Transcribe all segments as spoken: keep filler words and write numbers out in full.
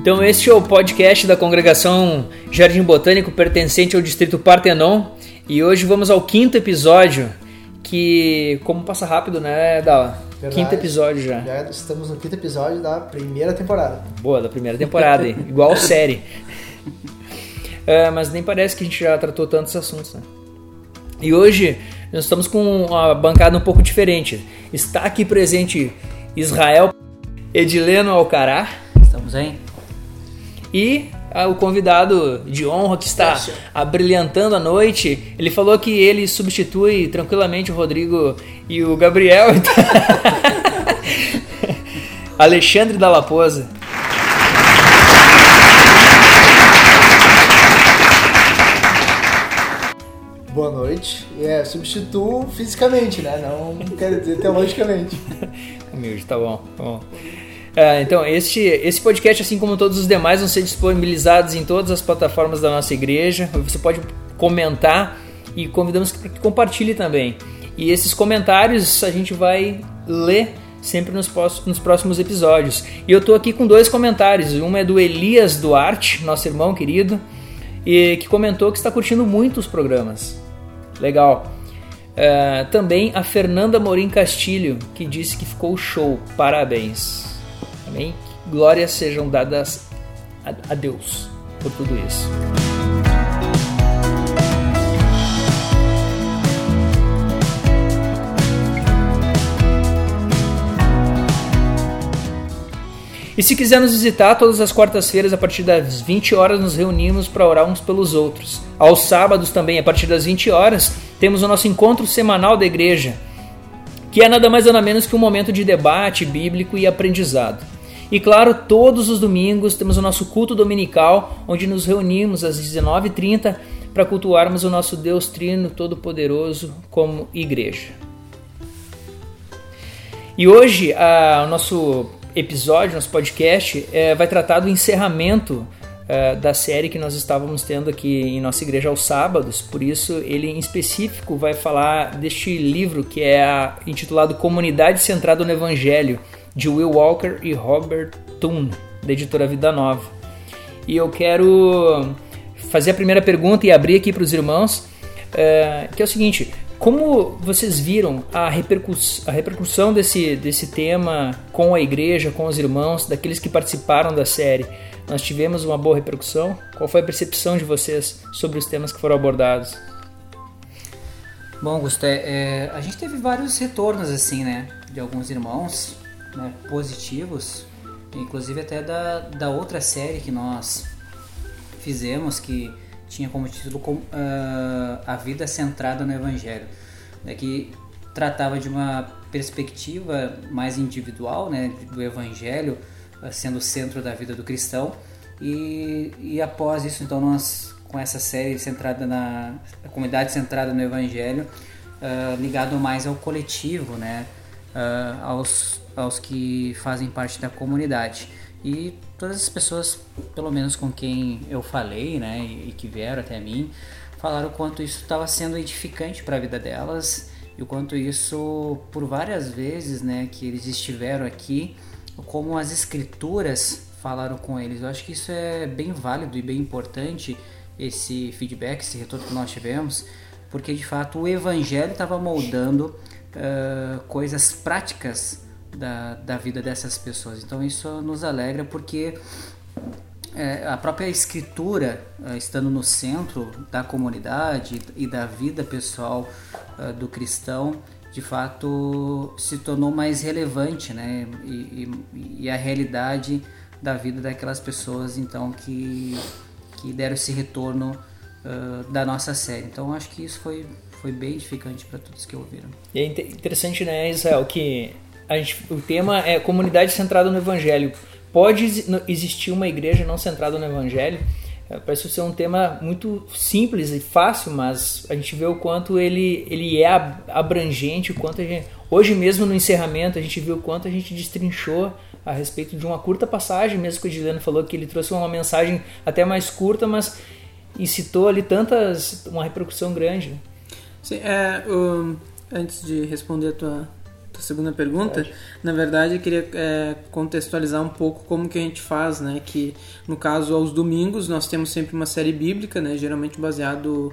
Então este é o podcast da Congregação Jardim Botânico, pertencente ao Distrito Partenon, e hoje vamos ao quinto episódio, que, como passa rápido, né, Dala? Verdade. Quinto episódio já. Já estamos no quinto episódio da primeira temporada. Boa, da primeira temporada, igual série. É, mas nem parece que a gente já tratou tantos assuntos, né? E hoje nós estamos com uma bancada um pouco diferente. Está aqui presente Israel Edileno Alcará. Estamos aí. E ah, o convidado de honra que está abrilhantando a noite, ele falou que ele substitui tranquilamente o Rodrigo e o Gabriel. Então... Alexandre Dalla Posa. Boa noite. É, substituo fisicamente, né? Não quero dizer teologicamente. Humilde, tá bom, tá bom. É, então, este, esse podcast, assim como todos os demais, vão ser disponibilizados em todas as plataformas da nossa igreja. Você pode comentar e convidamos para que compartilhe também. E esses comentários a gente vai ler sempre nos, nos próximos episódios. E eu estou aqui com dois comentários. Um é do Elias Duarte, nosso irmão querido, e que comentou que está curtindo muito os programas. Legal. É, também a Fernanda Morim Castilho, que disse que ficou show. Parabéns. Amém? Glórias sejam dadas a, a Deus por tudo isso. E se quiser nos visitar, todas as quartas-feiras, a partir das vinte horas, nos reunimos para orar uns pelos outros. Aos sábados também, a partir das vinte horas, temos o nosso encontro semanal da igreja, que é nada mais nada menos que um momento de debate bíblico e aprendizado. E claro, todos os domingos temos o nosso culto dominical, onde nos reunimos às dezenove e trinta para cultuarmos o nosso Deus Trino Todo-Poderoso como igreja. E hoje, a, o nosso episódio, nosso podcast, é, vai tratar do encerramento é, da série que nós estávamos tendo aqui em nossa igreja aos sábados. Por isso, ele em específico vai falar deste livro que é a, intitulado Comunidade Centrada no Evangelho, de Will Walker e Robert Thune, da editora Vida Nova. E eu quero fazer a primeira pergunta e abrir aqui para os irmãos, é, que é o seguinte: como vocês viram a, repercuss- a repercussão desse, desse tema com a igreja, com os irmãos, daqueles que participaram da série? Nós tivemos uma boa repercussão? Qual foi a percepção de vocês sobre os temas que foram abordados? Bom, Gustavo, é, a gente teve vários retornos assim, né, de alguns irmãos, né, positivos, inclusive até da, da outra série que nós fizemos, que tinha como título uh, A Vida Centrada no Evangelho, né, que tratava de uma perspectiva mais individual, né, do Evangelho uh, sendo o centro da vida do cristão. E, e após isso, então, nós, com essa série centrada na a comunidade centrada no Evangelho, uh, ligado mais ao coletivo, né, uh, aos, aos que fazem parte da comunidade. E todas as pessoas, pelo menos com quem eu falei, né, e, e que vieram até mim, falaram o quanto isso estava sendo edificante para a vida delas e o quanto isso, por várias vezes, né, que eles estiveram aqui, como as escrituras falaram com eles. Eu acho que isso é bem válido e bem importante, esse feedback, esse retorno que nós tivemos, porque de fato o Evangelho estava moldando uh, coisas práticas Da, da vida dessas pessoas. Então isso nos alegra, porque é, a própria escritura, é, estando no centro da comunidade e da vida pessoal é, do cristão, de fato se tornou mais relevante, né? E, e, e a realidade da vida daquelas pessoas, então, que, que deram esse retorno uh, da nossa série. Então acho que isso foi, foi bem edificante para todos que ouviram. E é interessante, né, Israel, que A gente, o tema é comunidade centrada no Evangelho. Pode existir uma igreja não centrada no Evangelho? Parece ser um tema muito simples e fácil, mas a gente vê o quanto ele, ele é abrangente, o quanto a gente, hoje mesmo no encerramento a gente viu o quanto a gente destrinchou a respeito de uma curta passagem, mesmo que o Edileno falou que ele trouxe uma mensagem até mais curta, mas incitou ali tantas, uma repercussão grande. Sim, é, um, antes de responder a tua tua segunda pergunta, Pode. na verdade eu queria é, contextualizar um pouco como que a gente faz, né? Que no caso aos domingos nós temos sempre uma série bíblica, né? Geralmente baseado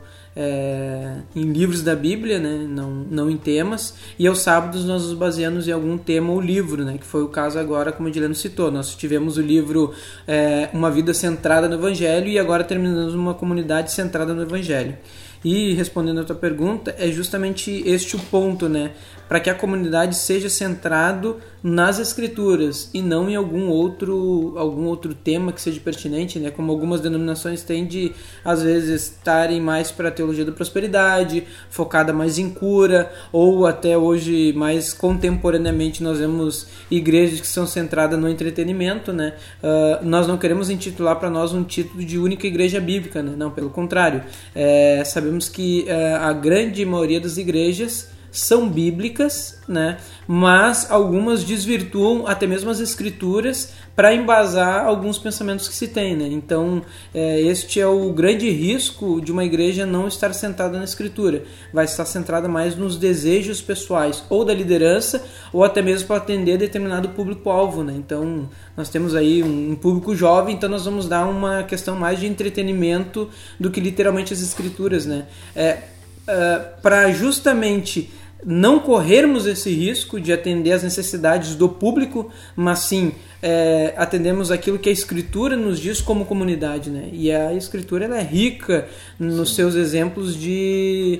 é, em livros da Bíblia, né? Não, não em temas. E aos sábados nós nos baseamos em algum tema ou livro, né? Que foi o caso agora, como o Edileno citou. Nós tivemos o livro é, Uma Vida Centrada no Evangelho e agora terminamos uma comunidade centrada no Evangelho. E respondendo a tua pergunta, é justamente este o ponto, né? Para que a comunidade seja centrado nas Escrituras e não em algum outro, algum outro tema que seja pertinente, né? Como algumas denominações têm de, às vezes, estarem mais para a teologia da prosperidade, focada mais em cura, ou até hoje, mais contemporaneamente, nós vemos igrejas que são centradas no entretenimento, né? Uh, nós não queremos intitular para nós um título de única igreja bíblica, né? Não, pelo contrário. É, sabemos que uh, a grande maioria das igrejas são bíblicas, né? Mas algumas desvirtuam até mesmo as escrituras para embasar alguns pensamentos que se tem, né? Então, é, este é o grande risco de uma igreja não estar centrada na escritura. Vai estar centrada mais nos desejos pessoais, ou da liderança, ou até mesmo para atender determinado público-alvo, né? Então, nós temos aí um público jovem, então nós vamos dar uma questão mais de entretenimento do que literalmente as escrituras, né? É, uh, para justamente não corrermos esse risco de atender às necessidades do público, mas sim é, atendemos aquilo que a Escritura nos diz como comunidade, né? E a Escritura ela é rica nos sim. seus exemplos de,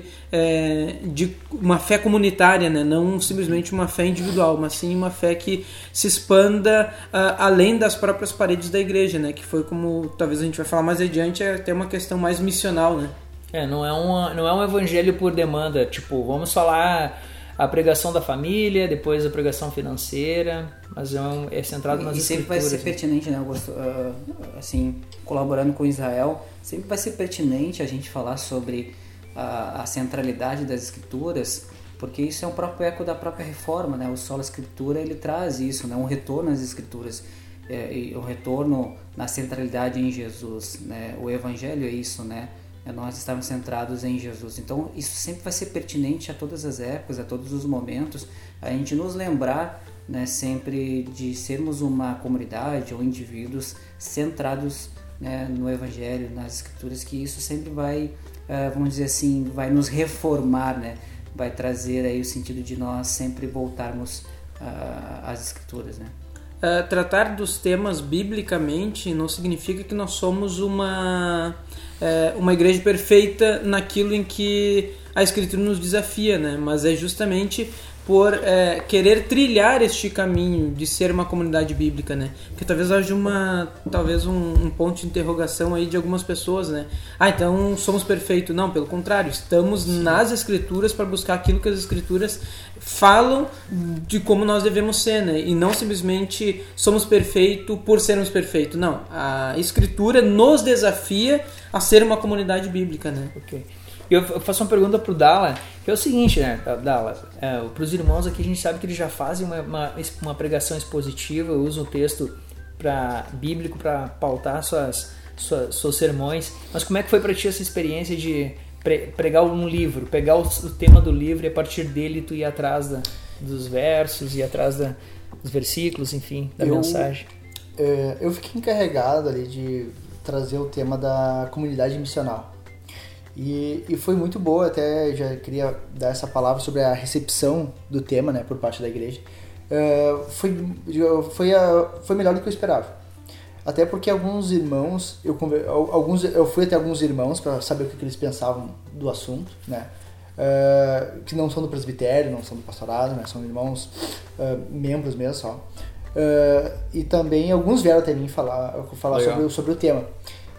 é, de uma fé comunitária, né? Não simplesmente uma fé individual, mas sim uma fé que se expanda uh, além das próprias paredes da igreja, né? Que foi como talvez a gente vai falar mais adiante, é até uma questão mais missional, né? É, não é, uma, não é um evangelho por demanda, tipo, vamos falar a pregação da família, depois a pregação financeira, mas é, um, é centrado nas e sempre escrituras. Vai ser pertinente, né, Augusto? Uh, assim, colaborando com Israel, sempre vai ser pertinente a gente falar sobre a, a centralidade das escrituras, porque isso é um próprio eco da própria reforma, né? O Sola Escritura, ele traz isso, né? Um retorno às escrituras, é, e o retorno na centralidade em Jesus, né? O evangelho é isso, né? Nós estamos centrados em Jesus. Então, isso sempre vai ser pertinente a todas as épocas, a todos os momentos, a gente nos lembrar, né, sempre de sermos uma comunidade ou indivíduos centrados, né, no Evangelho, nas Escrituras, que isso sempre vai, vamos dizer assim, vai nos reformar, né, vai trazer aí o sentido de nós sempre voltarmos às Escrituras, né. Uh, tratar dos temas biblicamente não significa que nós somos uma, uh, uma igreja perfeita naquilo em que a Escritura nos desafia, né? Mas é justamente por uh, querer trilhar este caminho de ser uma comunidade bíblica, né? Porque talvez haja uma, talvez um, um ponto de interrogação aí de algumas pessoas, né? Ah, então somos perfeitos. Não, pelo contrário, estamos Sim. nas Escrituras para buscar aquilo que as Escrituras falam de como nós devemos ser, né? E não simplesmente somos perfeitos por sermos perfeitos. Não, a Escritura nos desafia a ser uma comunidade bíblica, né? Ok. Eu faço uma pergunta pro Dala, que é o seguinte, né, Dala, é, para os irmãos aqui a gente sabe que eles já fazem uma, uma, uma pregação expositiva, usam o texto pra, bíblico para pautar suas, suas, seus sermões, mas como é que foi para ti essa experiência de pre, pregar um livro, pegar o, o tema do livro e a partir dele tu ir atrás da, dos versos, ir atrás da, dos versículos, enfim, da eu, mensagem? É, eu fiquei encarregado ali de trazer o tema da comunidade missional. E, e foi muito boa, até já queria dar essa palavra sobre a recepção do tema, né, por parte da igreja. Uh, foi, foi, a, foi melhor do que eu esperava. Até porque alguns irmãos, eu, alguns, eu fui até alguns irmãos para saber o que eles pensavam do assunto, né, uh, que não são do presbitério, não são do pastorado, né, são irmãos, uh, membros mesmo só. Uh, e também alguns vieram até mim falar, falar sobre, sobre o tema.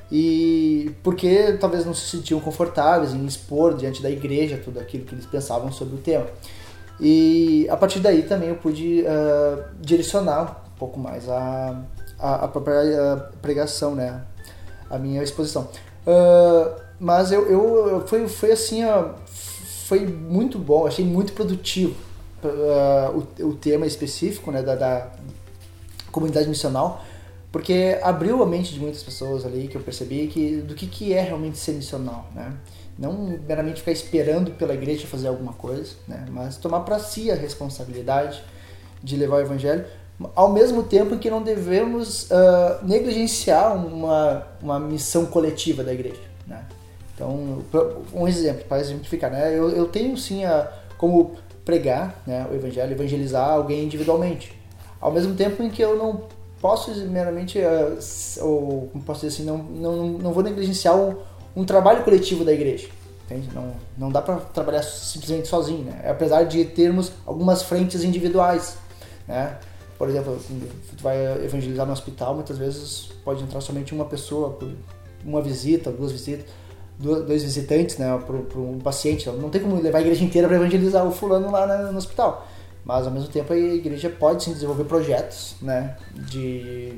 E porque talvez não se sentiam confortáveis em expor diante da igreja tudo aquilo que eles pensavam sobre o tema. E a partir daí também eu pude uh, direcionar um pouco mais a, a, a própria pregação, né? A minha exposição. Uh, mas eu, eu foi, foi assim, uh, foi muito bom, achei muito produtivo uh, o, o tema específico, né, da, da comunidade missional, porque abriu a mente de muitas pessoas ali, que eu percebi que, do que, que é realmente ser missional, né? Não meramente ficar esperando pela igreja fazer alguma coisa, né? Mas tomar para si a responsabilidade de levar o evangelho, ao mesmo tempo em que não devemos uh, negligenciar uma, uma missão coletiva da igreja, né? Então, um exemplo, para exemplificar, né? Eu, eu tenho sim a, como pregar, né, o evangelho, evangelizar alguém individualmente, ao mesmo tempo em que eu não posso meramente, uh, ou como posso dizer assim, não, não, não vou negligenciar um, um trabalho coletivo da igreja, entende? Não, não dá para trabalhar simplesmente sozinho, né? Apesar de termos algumas frentes individuais, né? Por exemplo, tu vai evangelizar no hospital, muitas vezes pode entrar somente uma pessoa por uma visita, duas visitas, dois visitantes, né, para um paciente. Não tem como levar a igreja inteira para evangelizar o fulano lá no hospital. Mas, ao mesmo tempo, a igreja pode sim desenvolver projetos, né, de,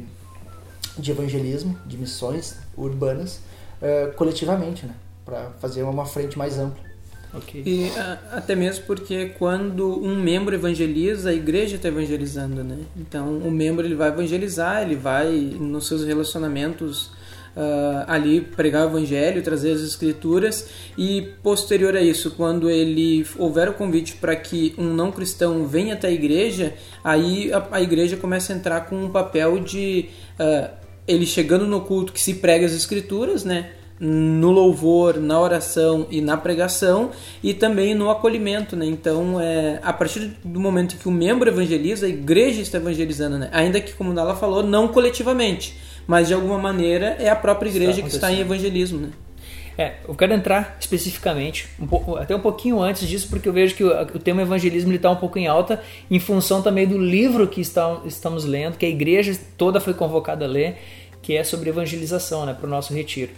de evangelismo, de missões urbanas, uh, coletivamente, né, para fazer uma frente mais ampla. Okay. E a, até mesmo porque quando um membro evangeliza, a igreja está evangelizando, né? Então, o membro ele vai evangelizar, ele vai nos seus relacionamentos Uh, ali pregar o evangelho, trazer as escrituras, e posterior a isso, quando ele houver o convite para que um não cristão venha até a igreja, aí a, a igreja começa a entrar com um papel de uh, ele chegando no culto que se prega as escrituras, né, no louvor, na oração e na pregação, e também no acolhimento, né? Então, é, a partir do momento que o membro evangeliza, a igreja está evangelizando, né? Ainda que, como ela falou, não coletivamente, mas de alguma maneira é a própria igreja está que está em evangelismo, né? É, eu quero entrar especificamente, um pouco, até um pouquinho antes disso, porque eu vejo que o, o tema evangelismo está um pouco em alta, em função também do livro que está, estamos lendo, que a igreja toda foi convocada a ler, que é sobre evangelização, né, para o nosso retiro.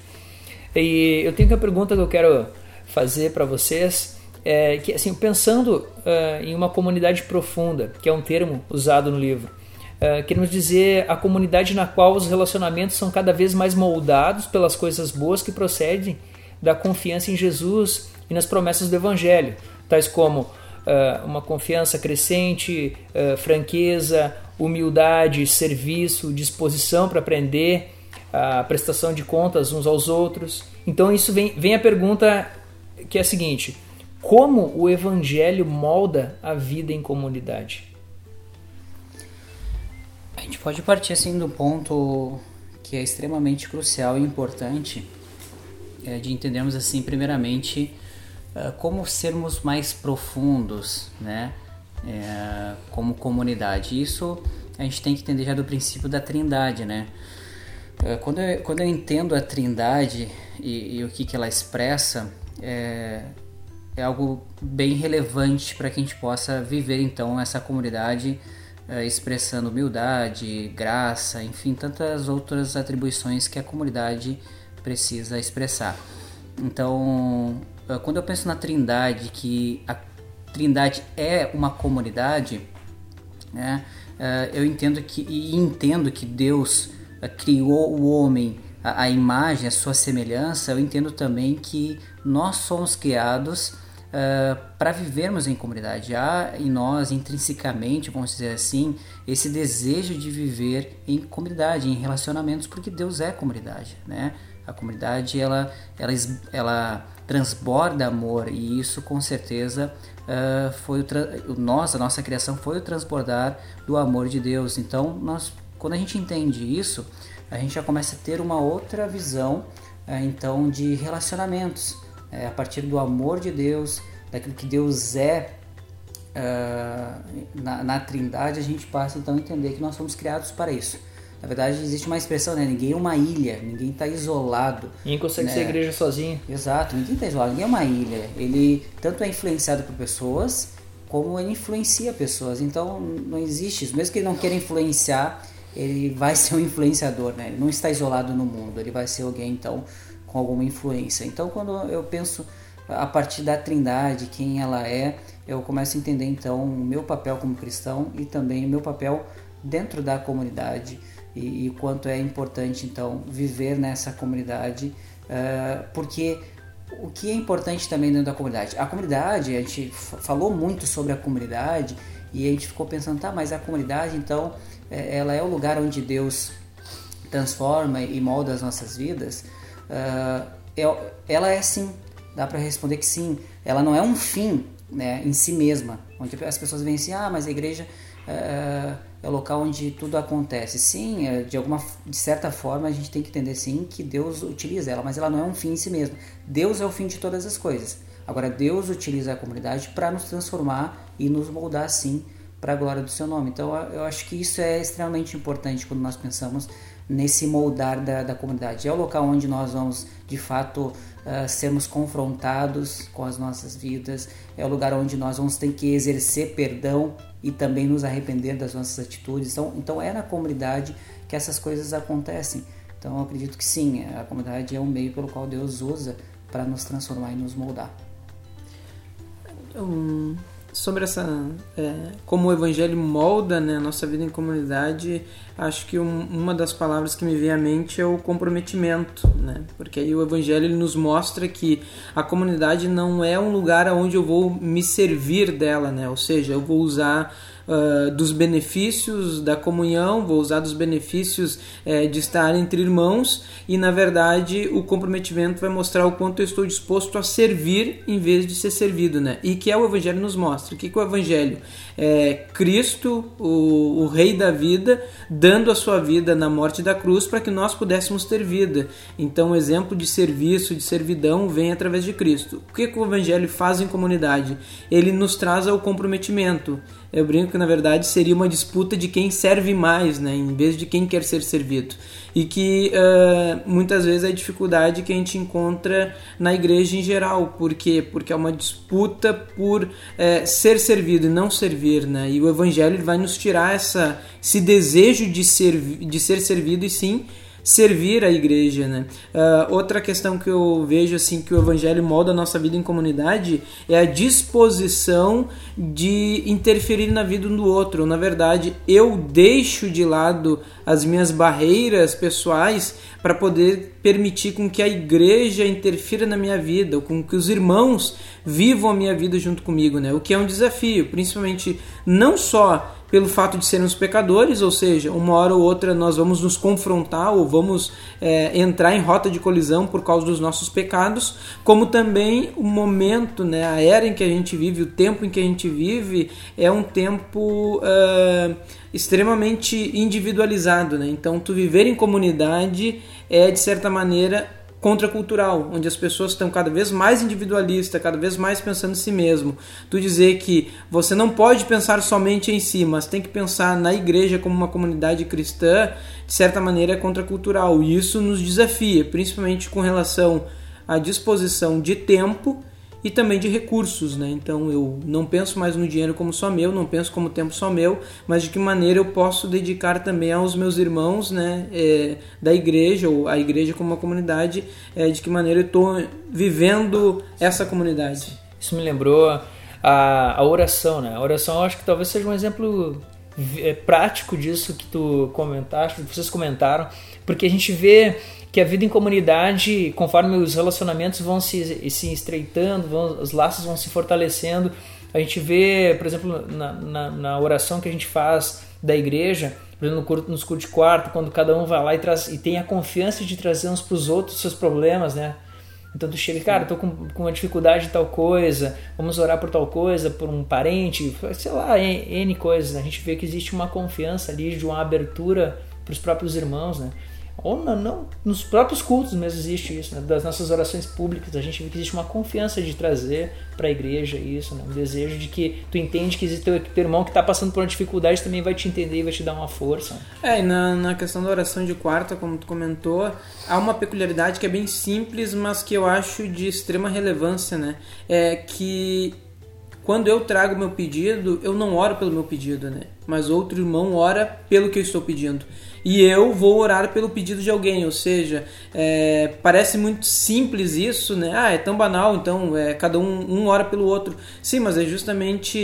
E eu tenho uma pergunta que eu quero fazer para vocês, é, que assim, pensando uh, em uma comunidade profunda, que é um termo usado no livro, Uh, queremos dizer a comunidade na qual os relacionamentos são cada vez mais moldados pelas coisas boas que procedem da confiança em Jesus e nas promessas do Evangelho, tais como uh, uma confiança crescente, uh, franqueza, humildade, serviço, disposição para aprender, a prestação de contas uns aos outros. Então isso vem, vem a pergunta que é a seguinte: como o Evangelho molda a vida em comunidade? A gente pode partir assim do ponto que é extremamente crucial e importante, é, de entendermos assim primeiramente uh, como sermos mais profundos, né, é, como comunidade. Isso a gente tem que entender já do princípio da Trindade, né? Uh, quando, eu, quando eu entendo a Trindade e, e o que, que ela expressa, é, é algo bem relevante para que a gente possa viver então essa comunidade, expressando humildade, graça, enfim, tantas outras atribuições que a comunidade precisa expressar. Então, quando eu penso na Trindade, que a Trindade é uma comunidade, né, eu entendo que, e entendo que Deus criou o homem à imagem, à sua semelhança. Eu entendo também que nós somos criados Uh, para vivermos em comunidade. Há em nós, intrinsecamente, vamos dizer assim, esse desejo de viver em comunidade, em relacionamentos, porque Deus é comunidade, né? A comunidade, ela, ela, ela transborda amor, e isso, com certeza, uh, foi o, tra- o nós, a nossa criação foi o transbordar do amor de Deus. Então, nós, quando a gente entende isso, a gente já começa a ter uma outra visão, uh, então, de relacionamentos. É, a partir do amor de Deus, daquilo que Deus é uh, na, na Trindade, a gente passa então a entender que nós somos criados para isso. Na verdade, existe uma expressão, né? Ninguém é uma ilha, ninguém está isolado. Ninguém consegue né? ser igreja sozinho. Exato, ninguém está isolado, ninguém é uma ilha. Ele tanto é influenciado por pessoas, como ele influencia pessoas. Então, não existe isso. Mesmo que ele não queira influenciar, ele vai ser um influenciador, né? Ele não está isolado no mundo, ele vai ser alguém, então, com alguma influência. Então, quando eu penso a partir da Trindade, quem ela é, eu começo a entender então o meu papel como cristão e também o meu papel dentro da comunidade, e o quanto é importante então viver nessa comunidade, uh, porque o que é importante também dentro da comunidade? A comunidade, a gente f- falou muito sobre a comunidade e a gente ficou pensando, tá, mas a comunidade então, ela é o lugar onde Deus transforma e molda as nossas vidas, uh, ela é sim, dá para responder que sim, ela não é um fim, né, em si mesma, onde as pessoas veem assim, ah, mas a igreja uh, é o local onde tudo acontece. Sim, de, alguma, de certa forma a gente tem que entender sim que Deus utiliza ela, mas ela não é um fim em si mesma. Deus é o fim de todas as coisas. Agora Deus utiliza a comunidade para nos transformar e nos moldar sim para a glória do seu nome. Então eu acho que isso é extremamente importante quando nós pensamos nesse moldar da, da comunidade. É o local onde nós vamos de fato uh, sermos confrontados com as nossas vidas, é o lugar onde nós vamos ter que exercer perdão e também nos arrepender das nossas atitudes. Então, então é na comunidade que essas coisas acontecem. Então eu acredito que sim, a comunidade é um meio pelo qual Deus usa para nos transformar e nos moldar. Um, sobre essa é, como o evangelho molda, né, a nossa vida em comunidade, acho que um, uma das palavras que me vem à mente é o comprometimento, né? Porque aí o evangelho ele nos mostra que a comunidade não é um lugar onde eu vou me servir dela, né? Ou seja, eu vou usar Uh, dos benefícios da comunhão, vou usar dos benefícios uh, de estar entre irmãos, e na verdade o comprometimento vai mostrar o quanto eu estou disposto a servir em vez de ser servido, né? E que é o evangelho nos mostra. O que, que o evangelho é? Cristo, o, o rei da vida, dando a sua vida na morte da cruz para que nós pudéssemos ter vida. Então o exemplo de serviço, de servidão vem através de Cristo. O que, que o evangelho faz em comunidade? Ele nos traz ao comprometimento. Eu brinco que na verdade seria uma disputa de quem serve mais, né, em vez de quem quer ser servido. E que uh, muitas vezes é a dificuldade que a gente encontra na igreja em geral. Por quê? Porque é uma disputa por uh, ser servido e não servir, né? E o evangelho vai nos tirar essa, esse desejo de ser, de ser servido e sim servir a igreja, né? Uh, outra questão que eu vejo assim que o evangelho molda a nossa vida em comunidade é a disposição de interferir na vida um do outro. Na verdade, eu deixo de lado as minhas barreiras pessoais para poder permitir com que a igreja interfira na minha vida, ou com que os irmãos vivam a minha vida junto comigo, né? O que é um desafio, principalmente não só pelo fato de sermos pecadores, ou seja, uma hora ou outra nós vamos nos confrontar ou vamos é, entrar em rota de colisão por causa dos nossos pecados, como também o momento, né, a era em que a gente vive, o tempo em que a gente vive é um tempo uh, extremamente individualizado, né? Então tu viver em comunidade é de certa maneira contracultural, onde as pessoas estão cada vez mais individualistas, cada vez mais pensando em si mesmo. Tu dizer que você não pode pensar somente em si, mas tem que pensar na igreja como uma comunidade cristã, de certa maneira é contracultural. E isso nos desafia, principalmente com relação à disposição de tempo e também de recursos, né? Então eu não penso mais no dinheiro como só meu, não penso como tempo só meu, mas de que maneira eu posso dedicar também aos meus irmãos, né, é, da igreja, ou a igreja como uma comunidade, é, de que maneira eu estou vivendo essa comunidade. Isso me lembrou a, a oração, né? A oração eu acho que talvez seja um exemplo prático disso que tu comentaste, que vocês comentaram, porque a gente vê que a vida em comunidade, conforme os relacionamentos vão se, se estreitando, vão, os laços vão se fortalecendo, a gente vê, por exemplo, na, na, na oração que a gente faz da igreja, por exemplo, no culto, nos cultos de quarto, quando cada um vai lá e, traz, e tem a confiança de trazer uns para os outros seus problemas, né? Então tu chega, cara, tô com, com uma dificuldade de tal coisa, vamos orar por tal coisa, por um parente, sei lá, N coisas, né? A gente vê que existe uma confiança ali, de uma abertura para os próprios irmãos, né? Ou não, não, nos próprios cultos mesmo existe isso, né? Das nossas orações públicas, a gente vê que existe uma confiança de trazer para a igreja isso, né? Um desejo de que tu entende que existe teu, teu irmão que está passando por uma dificuldade também vai te entender e vai te dar uma força. É, e na, na questão da oração de quarta, como tu comentou, há uma peculiaridade que é bem simples, mas que eu acho de extrema relevância, né? É que quando eu trago meu pedido, eu não oro pelo meu pedido, né? Mas outro irmão ora pelo que eu estou pedindo. E eu vou orar pelo pedido de alguém, ou seja, é, parece muito simples isso, né? Ah, é tão banal, então é, cada um, um ora pelo outro. Sim, mas é justamente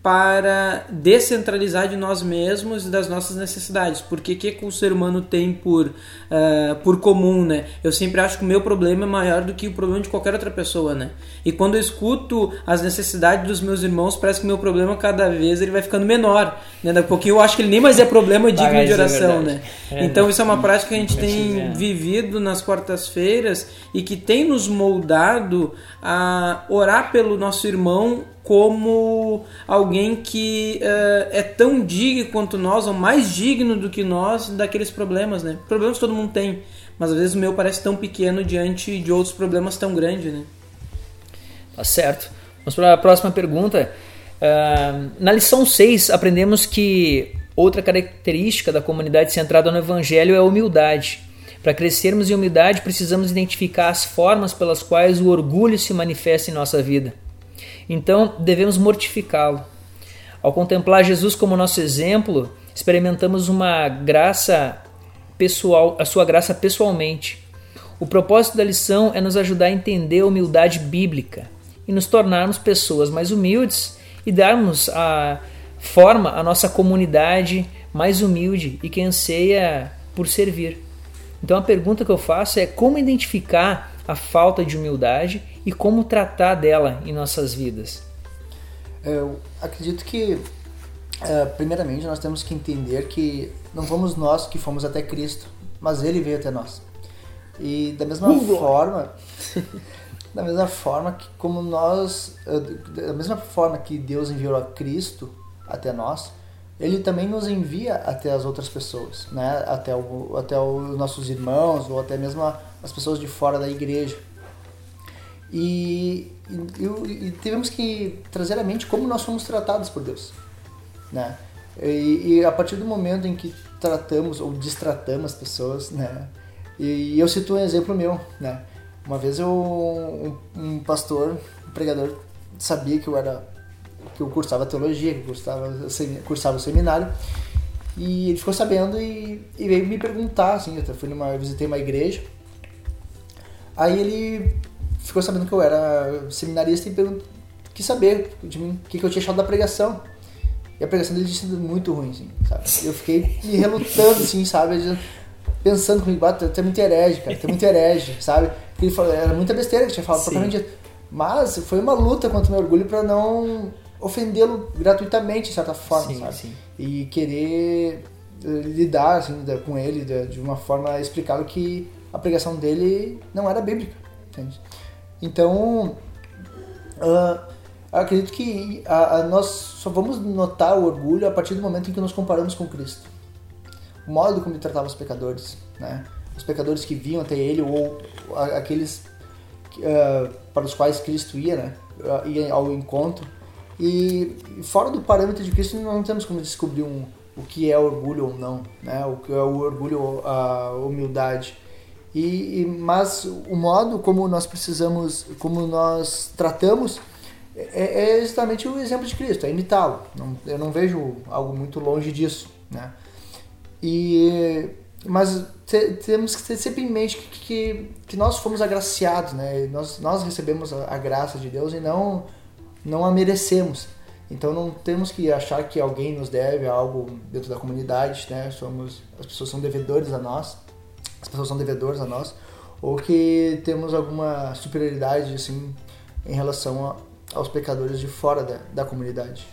para descentralizar de nós mesmos e das nossas necessidades. Porque o que, que o ser humano tem por, uh, por comum, né? Eu sempre acho que o meu problema é maior do que o problema de qualquer outra pessoa, né? E quando eu escuto as necessidades dos meus irmãos, parece que o meu problema cada vez ele vai ficando menor, né? Daqui a pouquinho eu acho que ele nem mais é problema digno ah, de oração, é né? É, então isso é uma prática que a gente tem é. vivido nas quartas-feiras e que tem nos moldado a orar pelo nosso irmão como alguém que uh, é tão digno quanto nós, ou mais digno do que nós, daqueles problemas, né? Problemas todo mundo tem, mas às vezes o meu parece tão pequeno diante de outros problemas tão grandes, né? Tá certo. Vamos para a próxima pergunta. Uh, na lição seis, aprendemos que outra característica da comunidade centrada no Evangelho é a humildade. Para crescermos em humildade, precisamos identificar as formas pelas quais o orgulho se manifesta em nossa vida. Então, devemos mortificá-lo. Ao contemplar Jesus como nosso exemplo, experimentamos uma graça pessoal, a sua graça pessoalmente. O propósito da lição é nos ajudar a entender a humildade bíblica e nos tornarmos pessoas mais humildes e darmos a forma à nossa comunidade mais humilde e que anseia por servir. Então a pergunta que eu faço é como identificar a falta de humildade e como tratar dela em nossas vidas. Eu acredito que, primeiramente, nós temos que entender que não fomos nós que fomos até Cristo, mas Ele veio até nós. E da mesma uh, forma, da mesma forma que como nós, da mesma forma que Deus enviou a Cristo até nós, Ele também nos envia até as outras pessoas, né? Até, o, até os nossos irmãos ou até mesmo as pessoas de fora da igreja. E, e, e tivemos que trazer à mente como nós fomos tratados por Deus, né? E, e a partir do momento em que tratamos ou destratamos as pessoas, né? E, e eu cito um exemplo meu, né? Uma vez eu, um, um pastor, um pregador, sabia que eu era que eu cursava teologia, que eu cursava, cursava o seminário, e ele ficou sabendo e, e veio me perguntar, assim, eu fui numa, eu visitei uma igreja, aí ele ficou sabendo que eu era seminarista e perguntou, quis saber de mim o que, que eu tinha achado da pregação, e a pregação dele tinha sido muito ruim, assim, sabe? Eu fiquei me relutando, assim, sabe, pensando comigo, ah, tu é muito herege, cara, tu é muito herege, sabe? Porque ele falou, era muita besteira que eu tinha falado, propriamente dito. Mas foi uma luta contra o meu orgulho para não ofendê-lo gratuitamente, de certa forma, sim, sabe? Sim. E querer lidar assim, com ele de uma forma explicável que a pregação dele não era bíblica, entende? Então, uh, eu acredito que a, a nós só vamos notar o orgulho a partir do momento em que nos comparamos com Cristo. O modo como ele tratava os pecadores, né? Os pecadores que vinham até ele ou aqueles uh, para os quais Cristo ia, né? Ia ao encontro. E fora do parâmetro de Cristo, nós não temos como descobrir um, o que é orgulho ou não, né? O que é o orgulho, a humildade. E, e, mas o modo como nós precisamos, como nós tratamos, é, é exatamente o exemplo de Cristo, é imitá-lo. Não, eu não vejo algo muito longe disso, né? E, mas te, temos que ter sempre em mente que, que, que nós fomos agraciados, né? Nós, nós recebemos a, a graça de Deus e não... não a merecemos. Então não temos que achar que alguém nos deve algo dentro da comunidade, né? Somos, as pessoas são devedores a nós, as pessoas são devedores a nós, ou que temos alguma superioridade assim, em relação a, aos pecadores de fora da, da comunidade.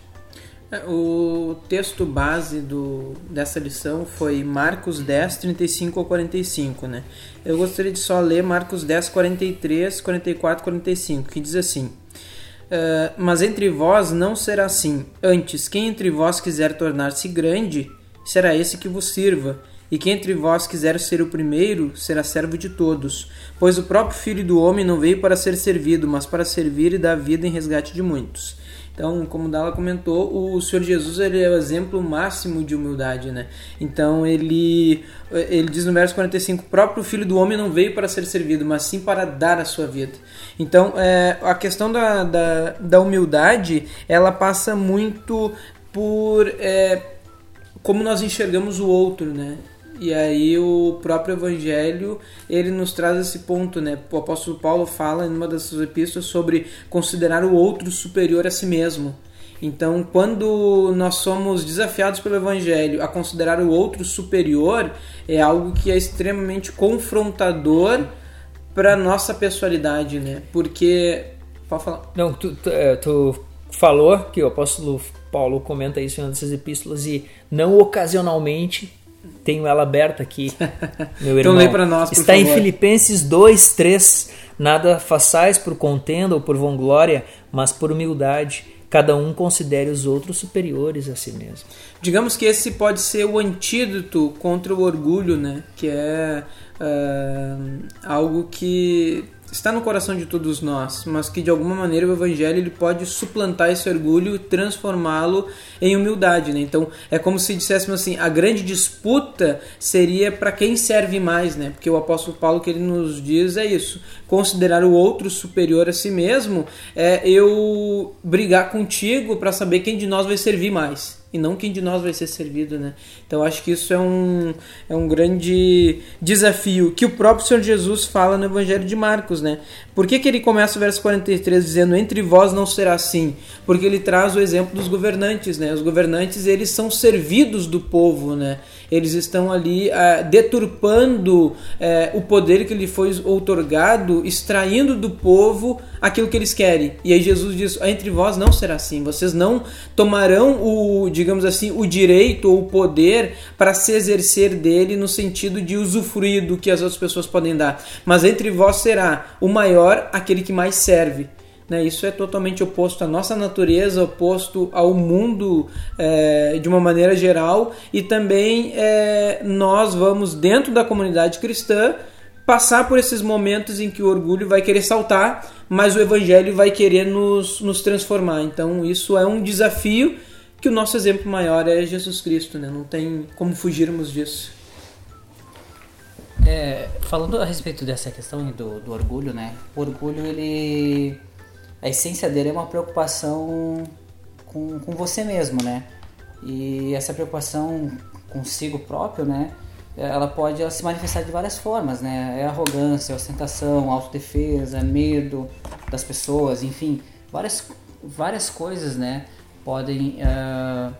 O texto base do, dessa lição foi Marcos dez, trinta e cinco ao quarenta e cinco, né? Eu gostaria de só ler Marcos dez, quarenta e três, quarenta e quatro, quarenta e cinco, que diz assim: Uh, mas entre vós não será assim. Antes, quem entre vós quiser tornar-se grande, será esse que vos sirva. E quem entre vós quiser ser o primeiro, será servo de todos. Pois o próprio Filho do Homem não veio para ser servido, mas para servir e dar vida em resgate de muitos. Então, como o Dala comentou, o Senhor Jesus ele é o exemplo máximo de humildade, né? Então, ele, ele diz no verso quarenta e cinco, o próprio Filho do Homem não veio para ser servido, mas sim para dar a sua vida. Então, é, a questão da, da, da humildade, ela passa muito por é, como nós enxergamos o outro, né? E aí o próprio Evangelho, ele nos traz esse ponto, né? O apóstolo Paulo fala em uma das suas epístolas sobre considerar o outro superior a si mesmo. Então, quando nós somos desafiados pelo Evangelho a considerar o outro superior, é algo que é extremamente confrontador para nossa pessoalidade, né? Porque... Pode falar. Não, tu, tu, tu falou que o apóstolo Paulo comenta isso em uma dessas epístolas e não ocasionalmente... Tenho ela aberta aqui, meu irmão. Então lê para nós, por Está favor. em Filipenses dois, três. Nada façais por contenda ou por vanglória, mas por humildade. Cada um considere os outros superiores a si mesmo. Digamos que esse pode ser o antídoto contra o orgulho, né? Que é uh, algo que está no coração de todos nós, mas que de alguma maneira o Evangelho ele pode suplantar esse orgulho e transformá-lo em humildade, né? Então é como se disséssemos assim, a grande disputa seria para quem serve mais, né? Porque o apóstolo Paulo, que ele nos diz é isso, considerar o outro superior a si mesmo é eu brigar contigo para saber quem de nós vai servir mais e não quem de nós vai ser servido, né? Então acho que isso é um, é um grande desafio que o próprio Senhor Jesus fala no Evangelho de Marcos, né? Por que que ele começa o verso quarenta e três dizendo, entre vós não será assim? Porque ele traz o exemplo dos governantes, né? Os governantes, eles são servidos do povo, né? Eles estão ali uh, deturpando uh, o poder que lhe foi outorgado, extraindo do povo aquilo que eles querem. E aí Jesus diz, entre vós não será assim. Vocês não tomarão o, digamos assim, o direito ou o poder para se exercer dele no sentido de usufruir do que as outras pessoas podem dar. Mas entre vós será o maior aquele que mais serve. Né? Isso é totalmente oposto à nossa natureza, oposto ao mundo é, de uma maneira geral, e também é, nós vamos, dentro da comunidade cristã, passar por esses momentos em que o orgulho vai querer saltar, mas o Evangelho vai querer nos, nos transformar. Então isso é um desafio que o nosso exemplo maior é Jesus Cristo, né? Não tem como fugirmos disso. É, falando a respeito dessa questão do, do orgulho, né? O orgulho, ele... a essência dele é uma preocupação com, com você mesmo, né? E essa preocupação consigo próprio, né? Ela pode ela se manifestar de várias formas, né? É arrogância, ostentação, autodefesa, medo das pessoas, enfim, várias, várias coisas, né? Podem, uh,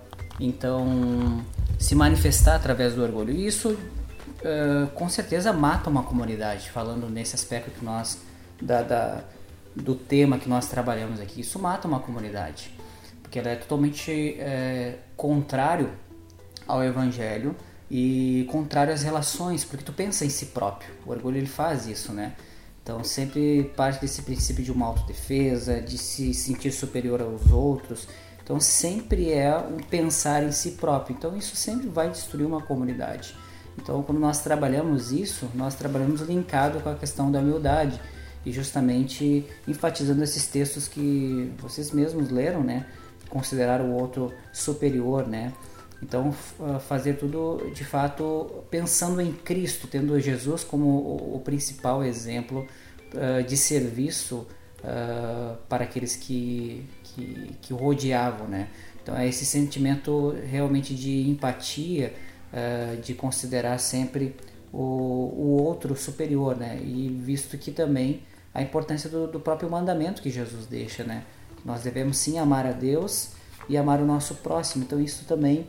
então, se manifestar através do orgulho. E isso, uh, com certeza, mata uma comunidade, falando nesse aspecto que nós... da, da do tema que nós trabalhamos aqui. Isso mata uma comunidade, porque ela é totalmente é, contrário ao Evangelho e contrário às relações, porque tu pensa em si próprio. O orgulho, ele faz isso, né? Então sempre parte desse princípio de uma autodefesa, de se sentir superior aos outros. Então sempre é um pensar em si próprio. Então isso sempre vai destruir uma comunidade. Então quando nós trabalhamos isso, nós trabalhamos linkado com a questão da humildade, e justamente enfatizando esses textos que vocês mesmos leram, né? Considerar o outro superior, né? Então, fazer tudo, de fato, pensando em Cristo, tendo Jesus como o principal exemplo uh, de serviço uh, para aqueles que, que, que o rodeavam, né? Então, é esse sentimento realmente de empatia, uh, de considerar sempre o, o outro superior, né? E visto que também a importância do, do próprio mandamento que Jesus deixa, né? Nós devemos sim amar a Deus e amar o nosso próximo. Então isso também,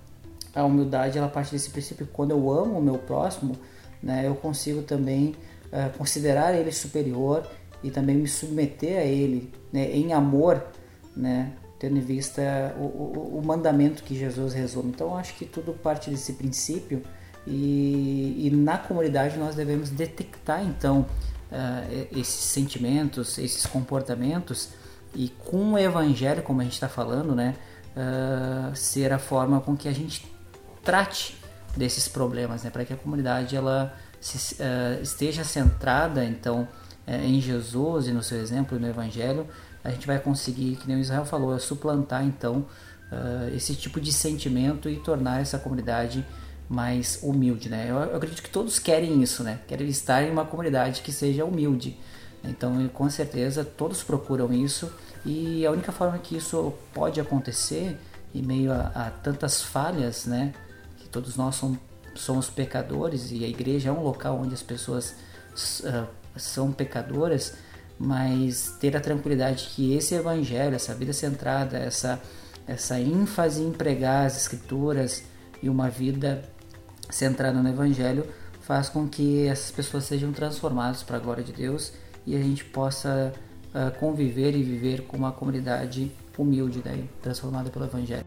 a humildade, ela parte desse princípio que quando eu amo o meu próximo, né, eu consigo também uh, considerar ele superior e também me submeter a ele, né, em amor, né, tendo em vista o, o, o mandamento que Jesus resume. Então eu acho que tudo parte desse princípio e, e na comunidade nós devemos detectar então Uh, esses sentimentos, esses comportamentos, e com o Evangelho, como a gente está falando, né, uh, ser a forma com que a gente trate desses problemas, né, para que a comunidade ela se, uh, esteja centrada então uh, em Jesus e no seu exemplo, no Evangelho. A gente vai conseguir, que nem o Israel falou, suplantar então uh, esse tipo de sentimento e tornar essa comunidade mais humilde, né? Eu, eu acredito que todos querem isso, né? Querem estar em uma comunidade que seja humilde. Então, com certeza, todos procuram isso, e a única forma que isso pode acontecer, em meio a, a tantas falhas, né? Que todos nós somos, somos pecadores, e a igreja é um local onde as pessoas uh, são pecadoras, mas ter a tranquilidade que esse evangelho, essa vida centrada, essa, essa ênfase em pregar as escrituras e uma vida centrada no evangelho faz com que essas pessoas sejam transformadas para a glória de Deus e a gente possa uh, conviver e viver com uma comunidade humilde, daí, transformada pelo evangelho.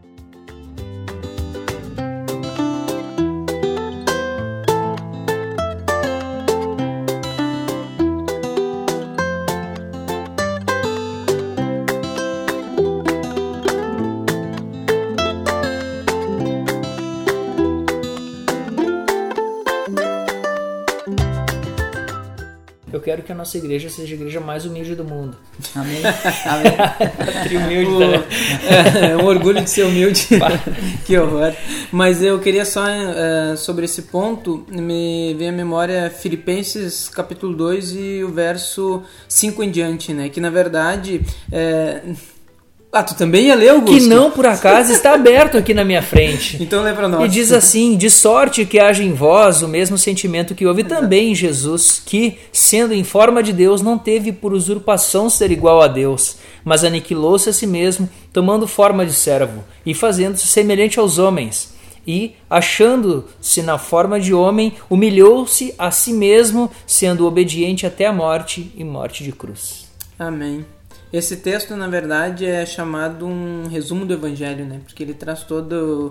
Eu quero que a nossa igreja seja a igreja mais humilde do mundo. Amém. Amém. Trimilde, O- tá? é, é um orgulho de ser humilde. Que horror. Mas eu queria só, é, sobre esse ponto, me vem à memória Filipenses capítulo dois e o verso cinco em diante, né? Que na verdade... É... Ah, tu também ia ler, Augusto? Que não, por acaso, está aberto aqui na minha frente. Então lê pra nós. E diz assim: de sorte que haja em vós o mesmo sentimento que houve também em Jesus, que, sendo em forma de Deus, não teve por usurpação ser igual a Deus, mas aniquilou-se a si mesmo, tomando forma de servo, e fazendo-se semelhante aos homens. E, achando-se na forma de homem, humilhou-se a si mesmo, sendo obediente até a morte e morte de cruz. Amém. Esse texto, na verdade, é chamado um resumo do Evangelho, né? Porque ele traz todo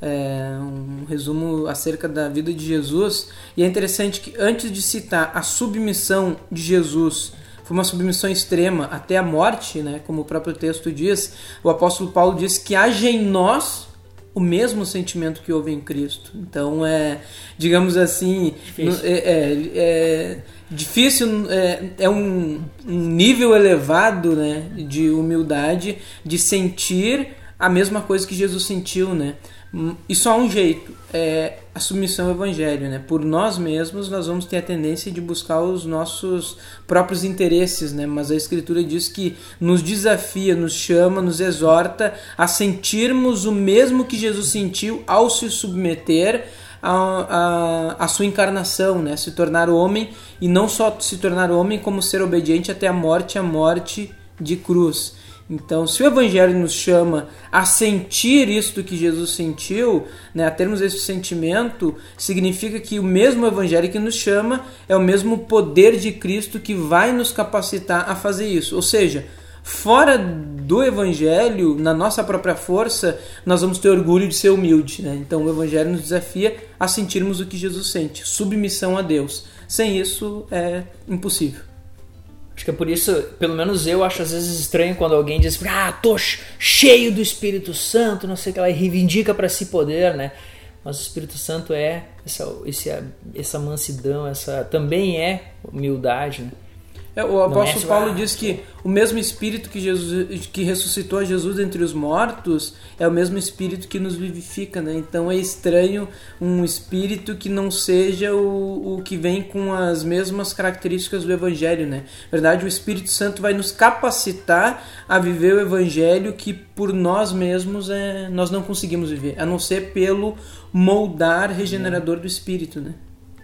é, um resumo acerca da vida de Jesus. E é interessante que, antes de citar a submissão de Jesus, foi uma submissão extrema até a morte, né? Como o próprio texto diz, o apóstolo Paulo diz que haja em nós o mesmo sentimento que houve em Cristo. Então, é, digamos assim, Difícil. é, é, é difícil, é, é um, um nível elevado, né, de humildade, de sentir a mesma coisa que Jesus sentiu, né? E só há um jeito, é a submissão ao Evangelho, né? Por nós mesmos nós vamos ter a tendência de buscar os nossos próprios interesses, né? Mas a Escritura diz que nos desafia, nos chama, nos exorta a sentirmos o mesmo que Jesus sentiu ao se submeter a, a, a sua encarnação, né? Se tornar homem, e não só se tornar homem, como ser obediente até a morte, a morte de cruz. Então, se o Evangelho nos chama a sentir isto que Jesus sentiu, né, a termos esse sentimento, significa que o mesmo Evangelho que nos chama é o mesmo poder de Cristo que vai nos capacitar a fazer isso. Ou seja, fora do Evangelho, na nossa própria força, nós vamos ter orgulho de ser humilde, né? Então, o Evangelho nos desafia a sentirmos o que Jesus sente, submissão a Deus. Sem isso, é impossível. Acho que é por isso, pelo menos eu acho às vezes estranho quando alguém diz: ah, tô cheio do Espírito Santo, não sei o que lá, e reivindica para si poder, né? Mas o Espírito Santo é essa, essa, essa mansidão, essa também é humildade, né? É, o apóstolo é Paulo ah, diz que o mesmo Espírito que, Jesus, que ressuscitou a Jesus entre os mortos é o mesmo Espírito que nos vivifica, né? Então é estranho um Espírito que não seja o, o que vem com as mesmas características do Evangelho, né? Na verdade, o Espírito Santo vai nos capacitar a viver o Evangelho que por nós mesmos é, nós não conseguimos viver, a não ser pelo moldar regenerador do Espírito, né?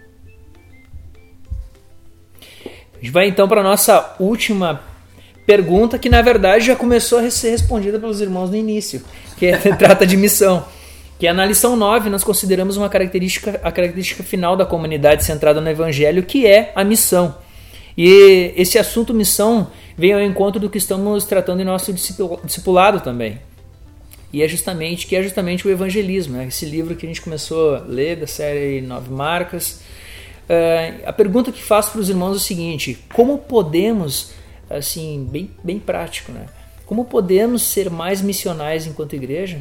A gente vai então para a nossa última pergunta, que na verdade já começou a ser respondida pelos irmãos no início, que é, trata de missão. Que é na lição nove nós consideramos uma característica, a característica final da comunidade centrada no Evangelho, que é a missão. E esse assunto missão vem ao encontro do que estamos tratando em nosso discipulado também. E é justamente, que é justamente o evangelismo, né? Esse livro que a gente começou a ler, da série Nove Marcas. Uh, a pergunta que faço para os irmãos é o seguinte: como podemos, assim, bem, bem prático, né? Como podemos ser mais missionais enquanto igreja?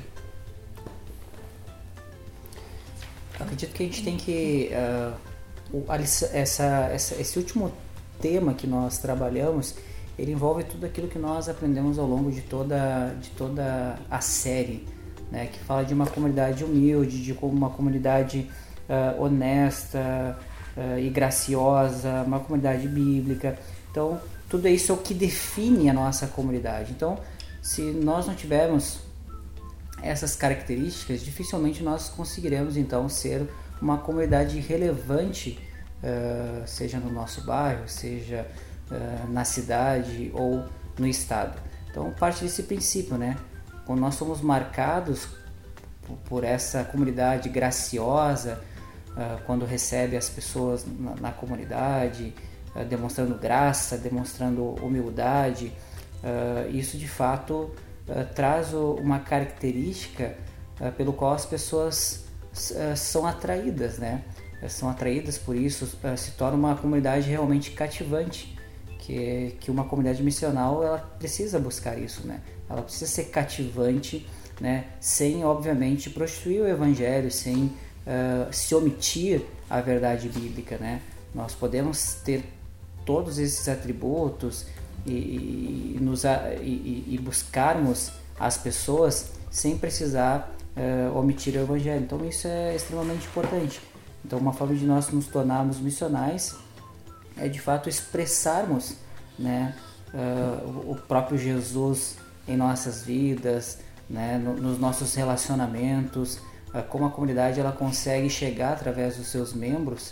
Acredito que a gente tem que uh, o, essa, essa, esse último tema que nós trabalhamos, ele envolve tudo aquilo que nós aprendemos ao longo de toda, de toda a série, né? Que fala de uma comunidade humilde, de como uma comunidade uh, honesta Uh, e graciosa, uma comunidade bíblica. Então, tudo isso é o que define a nossa comunidade. Então, se nós não tivermos essas características, dificilmente nós conseguiremos, então, ser uma comunidade relevante, uh, seja no nosso bairro, seja uh, na cidade ou no estado. Então parte desse princípio, né? Quando nós somos marcados por essa comunidade graciosa, uh, quando recebe as pessoas na, na comunidade, uh, demonstrando graça, demonstrando humildade, uh, isso de fato uh, traz uma característica uh, pelo qual as pessoas uh, são atraídas, né? Uh, são atraídas por isso, uh, se torna uma comunidade realmente cativante, que, que uma comunidade missional ela precisa buscar isso, né? Ela precisa ser cativante, né? Sem, obviamente, prostituir o evangelho, sem uh, se omitir a verdade bíblica, né? Nós podemos ter todos esses atributos e, e, nos, e, e buscarmos as pessoas sem precisar uh, omitir o evangelho. Então isso é extremamente importante. Então uma forma de nós nos tornarmos missionais é de fato expressarmos, né, uh, o próprio Jesus em nossas vidas, né, no, nos nossos relacionamentos, uh, como a comunidade ela consegue chegar através dos seus membros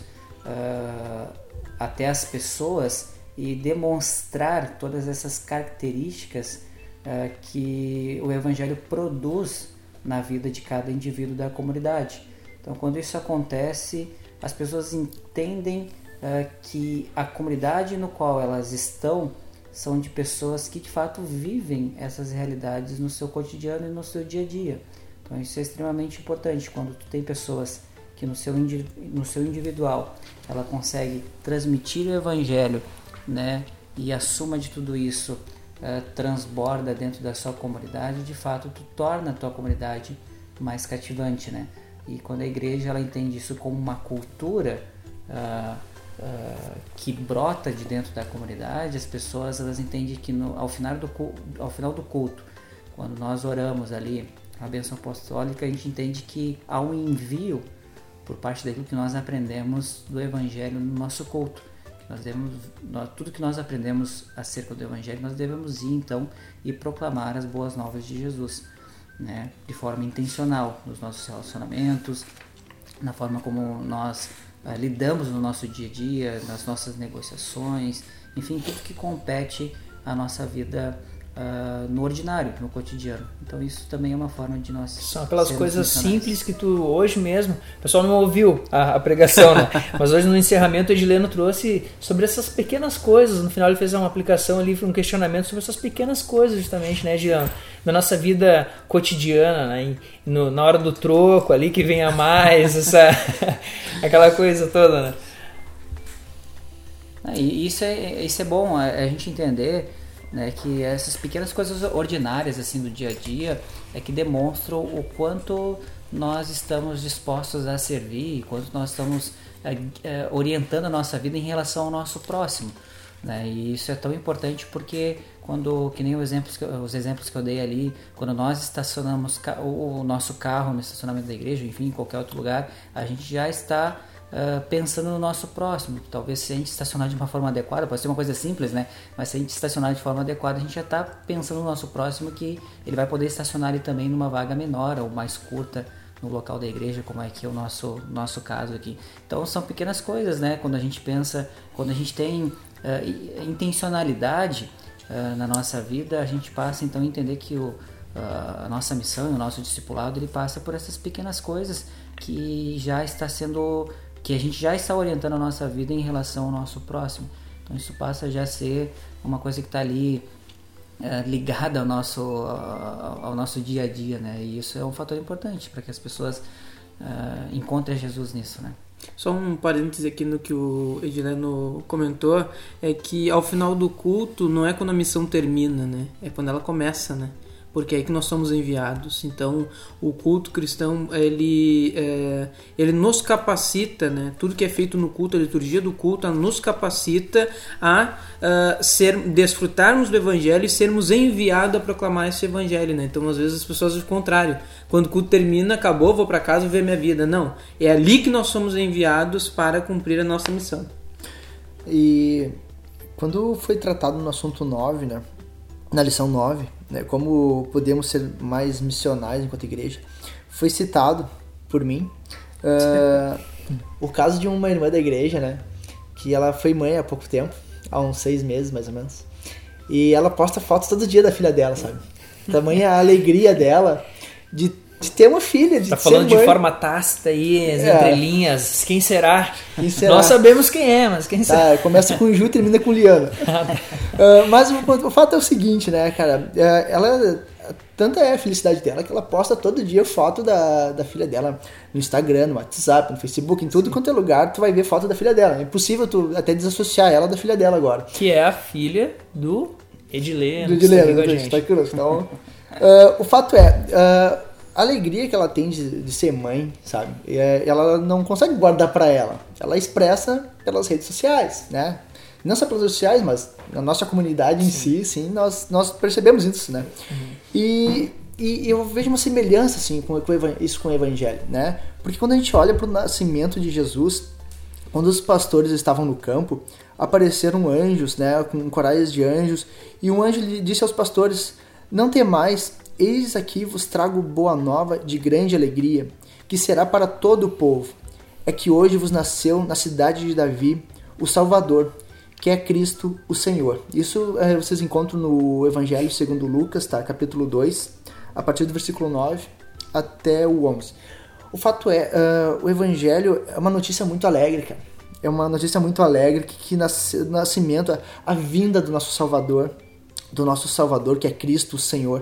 uh, até as pessoas e demonstrar todas essas características uh, que o Evangelho produz na vida de cada indivíduo da comunidade. Então, quando isso acontece, as pessoas entendem uh, que a comunidade no qual elas estão são de pessoas que de fato vivem essas realidades no seu cotidiano e no seu dia a dia. Então isso é extremamente importante, quando tu tem pessoas que no seu, no seu individual ela consegue transmitir o evangelho, né, e a soma de tudo isso uh, transborda dentro da sua comunidade, de fato tu torna a tua comunidade mais cativante, né? E quando a igreja ela entende isso como uma cultura uh, Uh, que brota de dentro da comunidade, as pessoas elas entendem que no, ao, final do, ao final do culto, quando nós oramos ali a bênção apostólica, a gente entende que há um envio por parte daquilo que nós aprendemos do Evangelho no nosso culto. Nós devemos, nós, tudo que nós aprendemos acerca do Evangelho, nós devemos ir então e proclamar as boas novas de Jesus, né, de forma intencional nos nossos relacionamentos, na forma como nós Uh, lidamos no nosso dia a dia, nas nossas negociações, enfim, tudo que compete à nossa vida uh, no ordinário, no cotidiano. Então isso também é uma forma de nós... São aquelas coisas simples que tu hoje mesmo... O pessoal não ouviu a, a pregação, né? Mas hoje no encerramento o Edileno trouxe sobre essas pequenas coisas. No final ele fez uma aplicação ali, um questionamento sobre essas pequenas coisas justamente, né, Edileno? Na nossa vida cotidiana, né? No, na hora do troco ali que venha mais, essa, aquela coisa toda, né? E isso é, isso é bom, a, a gente entender, né, que essas pequenas coisas ordinárias assim do dia a dia é que demonstram o quanto nós estamos dispostos a servir, quanto nós estamos é, é, orientando a nossa vida em relação ao nosso próximo, né? E isso é tão importante porque quando, que nem os exemplos, os exemplos que eu dei ali, quando nós estacionamos o nosso carro no estacionamento da igreja, enfim, em qualquer outro lugar, a gente já está uh, pensando no nosso próximo. Talvez se a gente estacionar de uma forma adequada, pode ser uma coisa simples, né? Mas se a gente estacionar de forma adequada, a gente já está pensando no nosso próximo, que ele vai poder estacionar ali também numa vaga menor ou mais curta no local da igreja, como é que é o nosso, nosso caso aqui. Então são pequenas coisas, né? Quando a gente pensa, quando a gente tem uh, intencionalidade uh, na nossa vida, a gente passa então a entender que o, uh, a nossa missão e o nosso discipulado, ele passa por essas pequenas coisas que já está sendo, que a gente já está orientando a nossa vida em relação ao nosso próximo. Então isso passa já a ser uma coisa que está ali uh, ligada ao nosso, uh, ao nosso dia a dia, né? E isso é um fator importante para que as pessoas uh, encontrem Jesus nisso, né? Só um parêntese aqui no que o Edileno comentou, é que ao final do culto não é quando a missão termina, né? É quando ela começa, né? Porque é aí que nós somos enviados. Então o culto cristão, ele, é, ele nos capacita, né? Tudo que é feito no culto, a liturgia do culto, nos capacita a uh, ser, desfrutarmos do evangelho e sermos enviados a proclamar esse evangelho, né? Então às vezes as pessoas dizem o contrário: quando o culto termina, acabou, vou para casa, vou ver minha vida. Não, é ali que nós somos enviados para cumprir a nossa missão. E quando foi tratado no assunto nove, né, na lição nove, né, como podemos ser mais missionais enquanto igreja, foi citado por mim uh, o caso de uma irmã da igreja, né, que ela foi mãe há pouco tempo, há uns seis meses, mais ou menos. E ela posta fotos todo dia da filha dela, sabe? Tamanha a alegria dela de, de ter uma filha, de tá ser falando mãe. De forma tácita aí, as É. entrelinhas. Quem será? Quem será? Nós sabemos quem é, mas quem será? Tá, começa com Ju e termina com Liana. uh, mas o, o fato é o seguinte, né, cara? Uh, ela... Tanta é a felicidade dela que ela posta todo dia foto da, da filha dela no Instagram, no WhatsApp, no Facebook, em tudo quanto é lugar tu vai ver foto da filha dela. É impossível tu até desassociar ela da filha dela agora. Que é a filha do Edileno. Do Edileno, a gente. Tá curioso. Então, uh, o fato é, uh, a alegria que ela tem de, de ser mãe, sabe? É, ela não consegue guardar pra ela. Ela expressa pelas redes sociais, né? Não só pelas redes sociais, mas na nossa comunidade em sim. si, sim, nós, nós percebemos isso, né? Uhum. E, e eu vejo uma semelhança, assim, com, com isso com o Evangelho, né? Porque quando a gente olha para o nascimento de Jesus, quando os pastores estavam no campo, apareceram anjos, né? Com corais de anjos, e um anjo lhe disse aos pastores: não temais, eis aqui vos trago boa nova de grande alegria, que será para todo o povo. É que hoje vos nasceu na cidade de Davi o Salvador, que é Cristo o Senhor. Isso é, vocês encontram no Evangelho segundo Lucas, tá? Capítulo dois, a partir do versículo nove até o onze. O fato é, uh, o Evangelho é uma notícia muito alegre, cara. É uma notícia muito alegre que, que nasce, nascimento, a, a vinda do nosso Salvador, do nosso Salvador, que é Cristo o Senhor.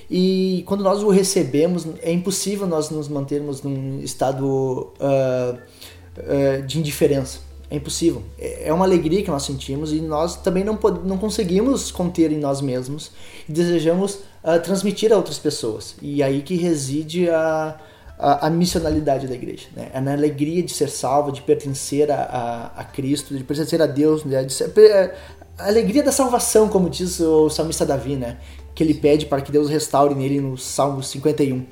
E quando nós o recebemos, é impossível nós nos mantermos num estado uh, uh, de indiferença. É impossível. É uma alegria que nós sentimos e nós também não, pod- não conseguimos conter em nós mesmos e desejamos uh, transmitir a outras pessoas. E aí que reside a, a, a missionalidade da igreja, né? É na alegria de ser salvo, de pertencer a, a, a Cristo, de pertencer a Deus, né? De ser, a alegria da salvação, como diz o salmista Davi, né? Que ele pede para que Deus restaure nele no Salmo cinquenta e um.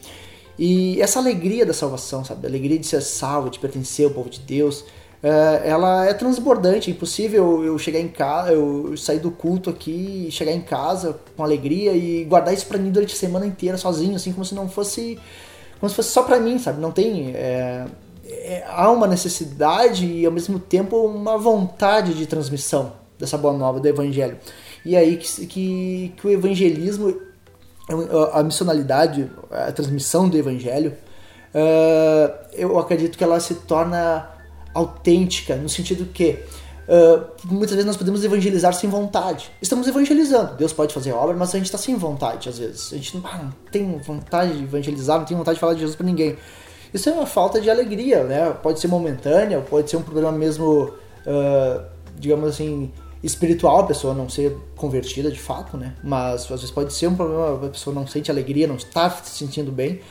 E essa alegria da salvação, sabe? A alegria de ser salvo, de pertencer ao povo de Deus, Uh, ela é transbordante. É impossível eu chegar em casa, eu sair do culto aqui e chegar em casa com alegria e guardar isso pra mim durante a semana inteira sozinho, assim, como se não fosse como se fosse só pra mim, sabe? Não tem é, é, há uma necessidade e ao mesmo tempo uma vontade de transmissão dessa boa nova do Evangelho. E aí que, que, que o evangelismo, a missionalidade, a transmissão do Evangelho, uh, eu acredito que ela se torna autêntica, no sentido que uh, muitas vezes nós podemos evangelizar sem vontade. Estamos evangelizando, Deus pode fazer obra, mas a gente está sem vontade às vezes. A gente não, ah, não tem vontade de evangelizar, não tem vontade de falar de Jesus para ninguém. Isso é uma falta de alegria, né? Pode ser momentânea, pode ser um problema mesmo, uh, digamos assim, espiritual, a pessoa não ser convertida de fato, né? Mas às vezes pode ser um problema, a pessoa não sente alegria, não está se sentindo bem.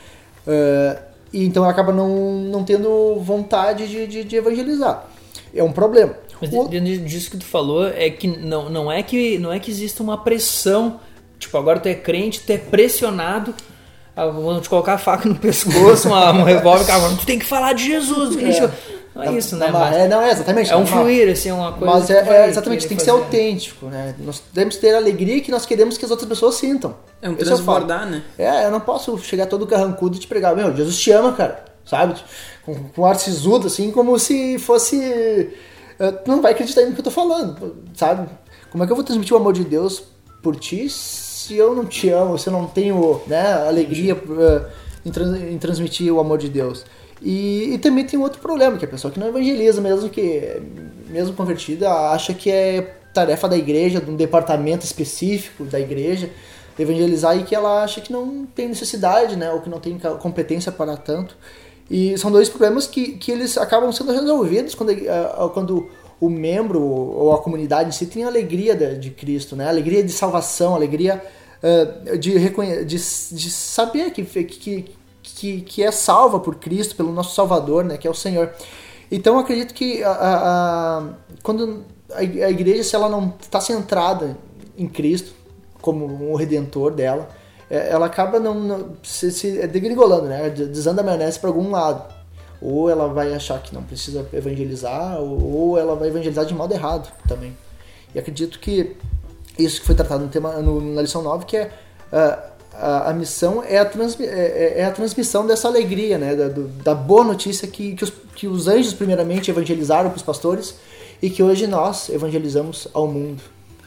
Uh, E então ela acaba não, não tendo vontade de, de, de evangelizar. É um problema. Mas o... dentro disso que tu falou, é que não, não, é que não é que exista uma pressão. Tipo, agora tu é crente, tu é pressionado. Vamos te colocar a faca no pescoço, uma, um revólver, cara, tu tem que falar de Jesus. Que é. Gente... Não é isso, né? Não, mas é, não, é exatamente. É um não, fluir, assim, é uma coisa. Mas é, é exatamente, tem que fazer. ser autêntico, né? Nós temos que ter a alegria que nós queremos que as outras pessoas sintam. É um transbordar, né? É, eu não posso chegar todo carrancudo e te pregar, meu, Jesus te ama, cara, sabe? Com, com ar sisudo, assim, como se fosse... Tu não vai acreditar no que eu tô falando, sabe? Como é que eu vou transmitir o amor de Deus por ti se eu não te amo, se eu não tenho, né, alegria uh, em, trans, em transmitir o amor de Deus? E, e também tem outro problema, que a pessoa que não evangeliza, mesmo que mesmo convertida, acha que é tarefa da igreja, de um departamento específico da igreja, evangelizar, e que ela acha que não tem necessidade, né, ou que não tem competência para tanto. E são dois problemas que, que eles acabam sendo resolvidos quando, quando o membro ou a comunidade em si tem a alegria de, de Cristo, né, a alegria de salvação, a alegria uh, de, reconhe- de, de saber que, que Que, que é salva por Cristo, pelo nosso Salvador, né, que é o Senhor. Então eu acredito que a, a, a, quando a igreja, se ela não está centrada em Cristo como o Redentor dela, ela acaba não, não se, se degringolando, né, desanda a maionese para algum lado. Ou ela vai achar que não precisa evangelizar, ou, ou ela vai evangelizar de modo errado também. E acredito que isso que foi tratado no tema, no, na lição nove, que é... Uh, A, a missão é a, transmi- é, é a transmissão dessa alegria, né? da, do, da boa notícia que, que, os, que os anjos primeiramente evangelizaram para os pastores, e que hoje nós evangelizamos ao mundo.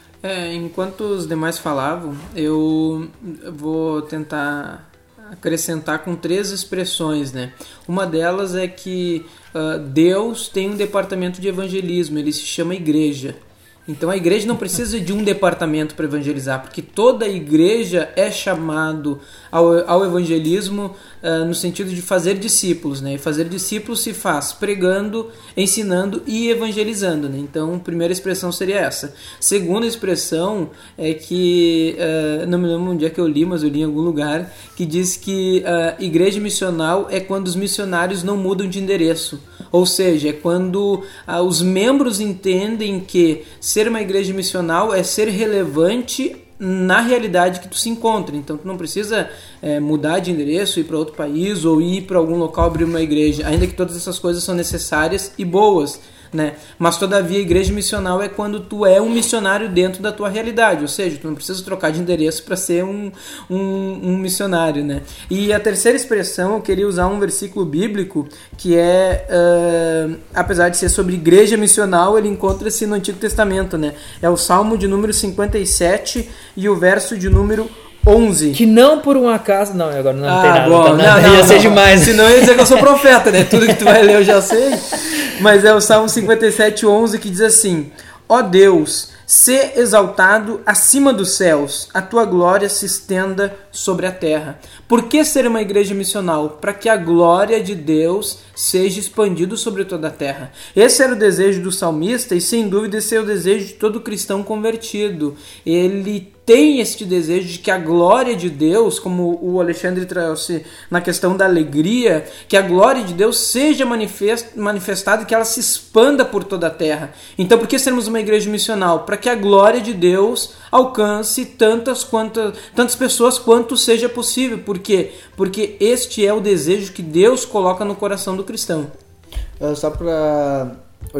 É, enquanto os demais falavam, eu vou tentar acrescentar com três expressões, né? Uma delas é que uh, Deus tem um departamento de evangelismo, ele se chama igreja. Então a igreja não precisa de um departamento para evangelizar, porque toda a igreja é chamado ao, ao evangelismo uh, no sentido de fazer discípulos, né? E fazer discípulos se faz pregando, ensinando e evangelizando, né? Então a primeira expressão seria essa. Segunda expressão é que, uh, não me lembro onde é que eu li, mas eu li em algum lugar, que diz que uh, igreja missional é quando os missionários não mudam de endereço. Ou seja, é quando ah, os membros entendem que ser uma igreja missional é ser relevante na realidade que tu se encontra. Então tu não precisa é, mudar de endereço, ir para outro país ou ir para algum local abrir uma igreja, ainda que todas essas coisas são necessárias e boas, né? Mas todavia a igreja missional é quando tu é um missionário dentro da tua realidade, ou seja, tu não precisa trocar de endereço para ser um, um, um missionário, né? E a terceira expressão, eu queria usar um versículo bíblico que é, uh, apesar de ser sobre igreja missional, ele encontra-se no Antigo Testamento, né? É o Salmo de número cinquenta e sete e o verso de número onze. Que não por um acaso... Não, agora não ah, tem nada. Bom, tá não, nada. não, Ia não, ser não. demais. Senão eu ia dizer que eu sou profeta, né? Tudo que tu vai ler eu já sei. Mas é o Salmo cinquenta e sete, onze que diz assim: ó Deus, sê exaltado acima dos céus, a tua glória se estenda sobre a terra. Por que ser uma igreja missional? Para que a glória de Deus seja expandida sobre toda a terra. Esse era o desejo do salmista e sem dúvida esse é o desejo de todo cristão convertido. Ele tem este desejo de que a glória de Deus, como o Alexandre trouxe na questão da alegria, que a glória de Deus seja manifestada e que ela se expanda por toda a terra. Então por que sermos uma igreja missional? Para que a glória de Deus alcance tantas, quantas, tantas pessoas quanto seja possível. Por quê? Porque este é o desejo que Deus coloca no coração do cristão. Uh, só para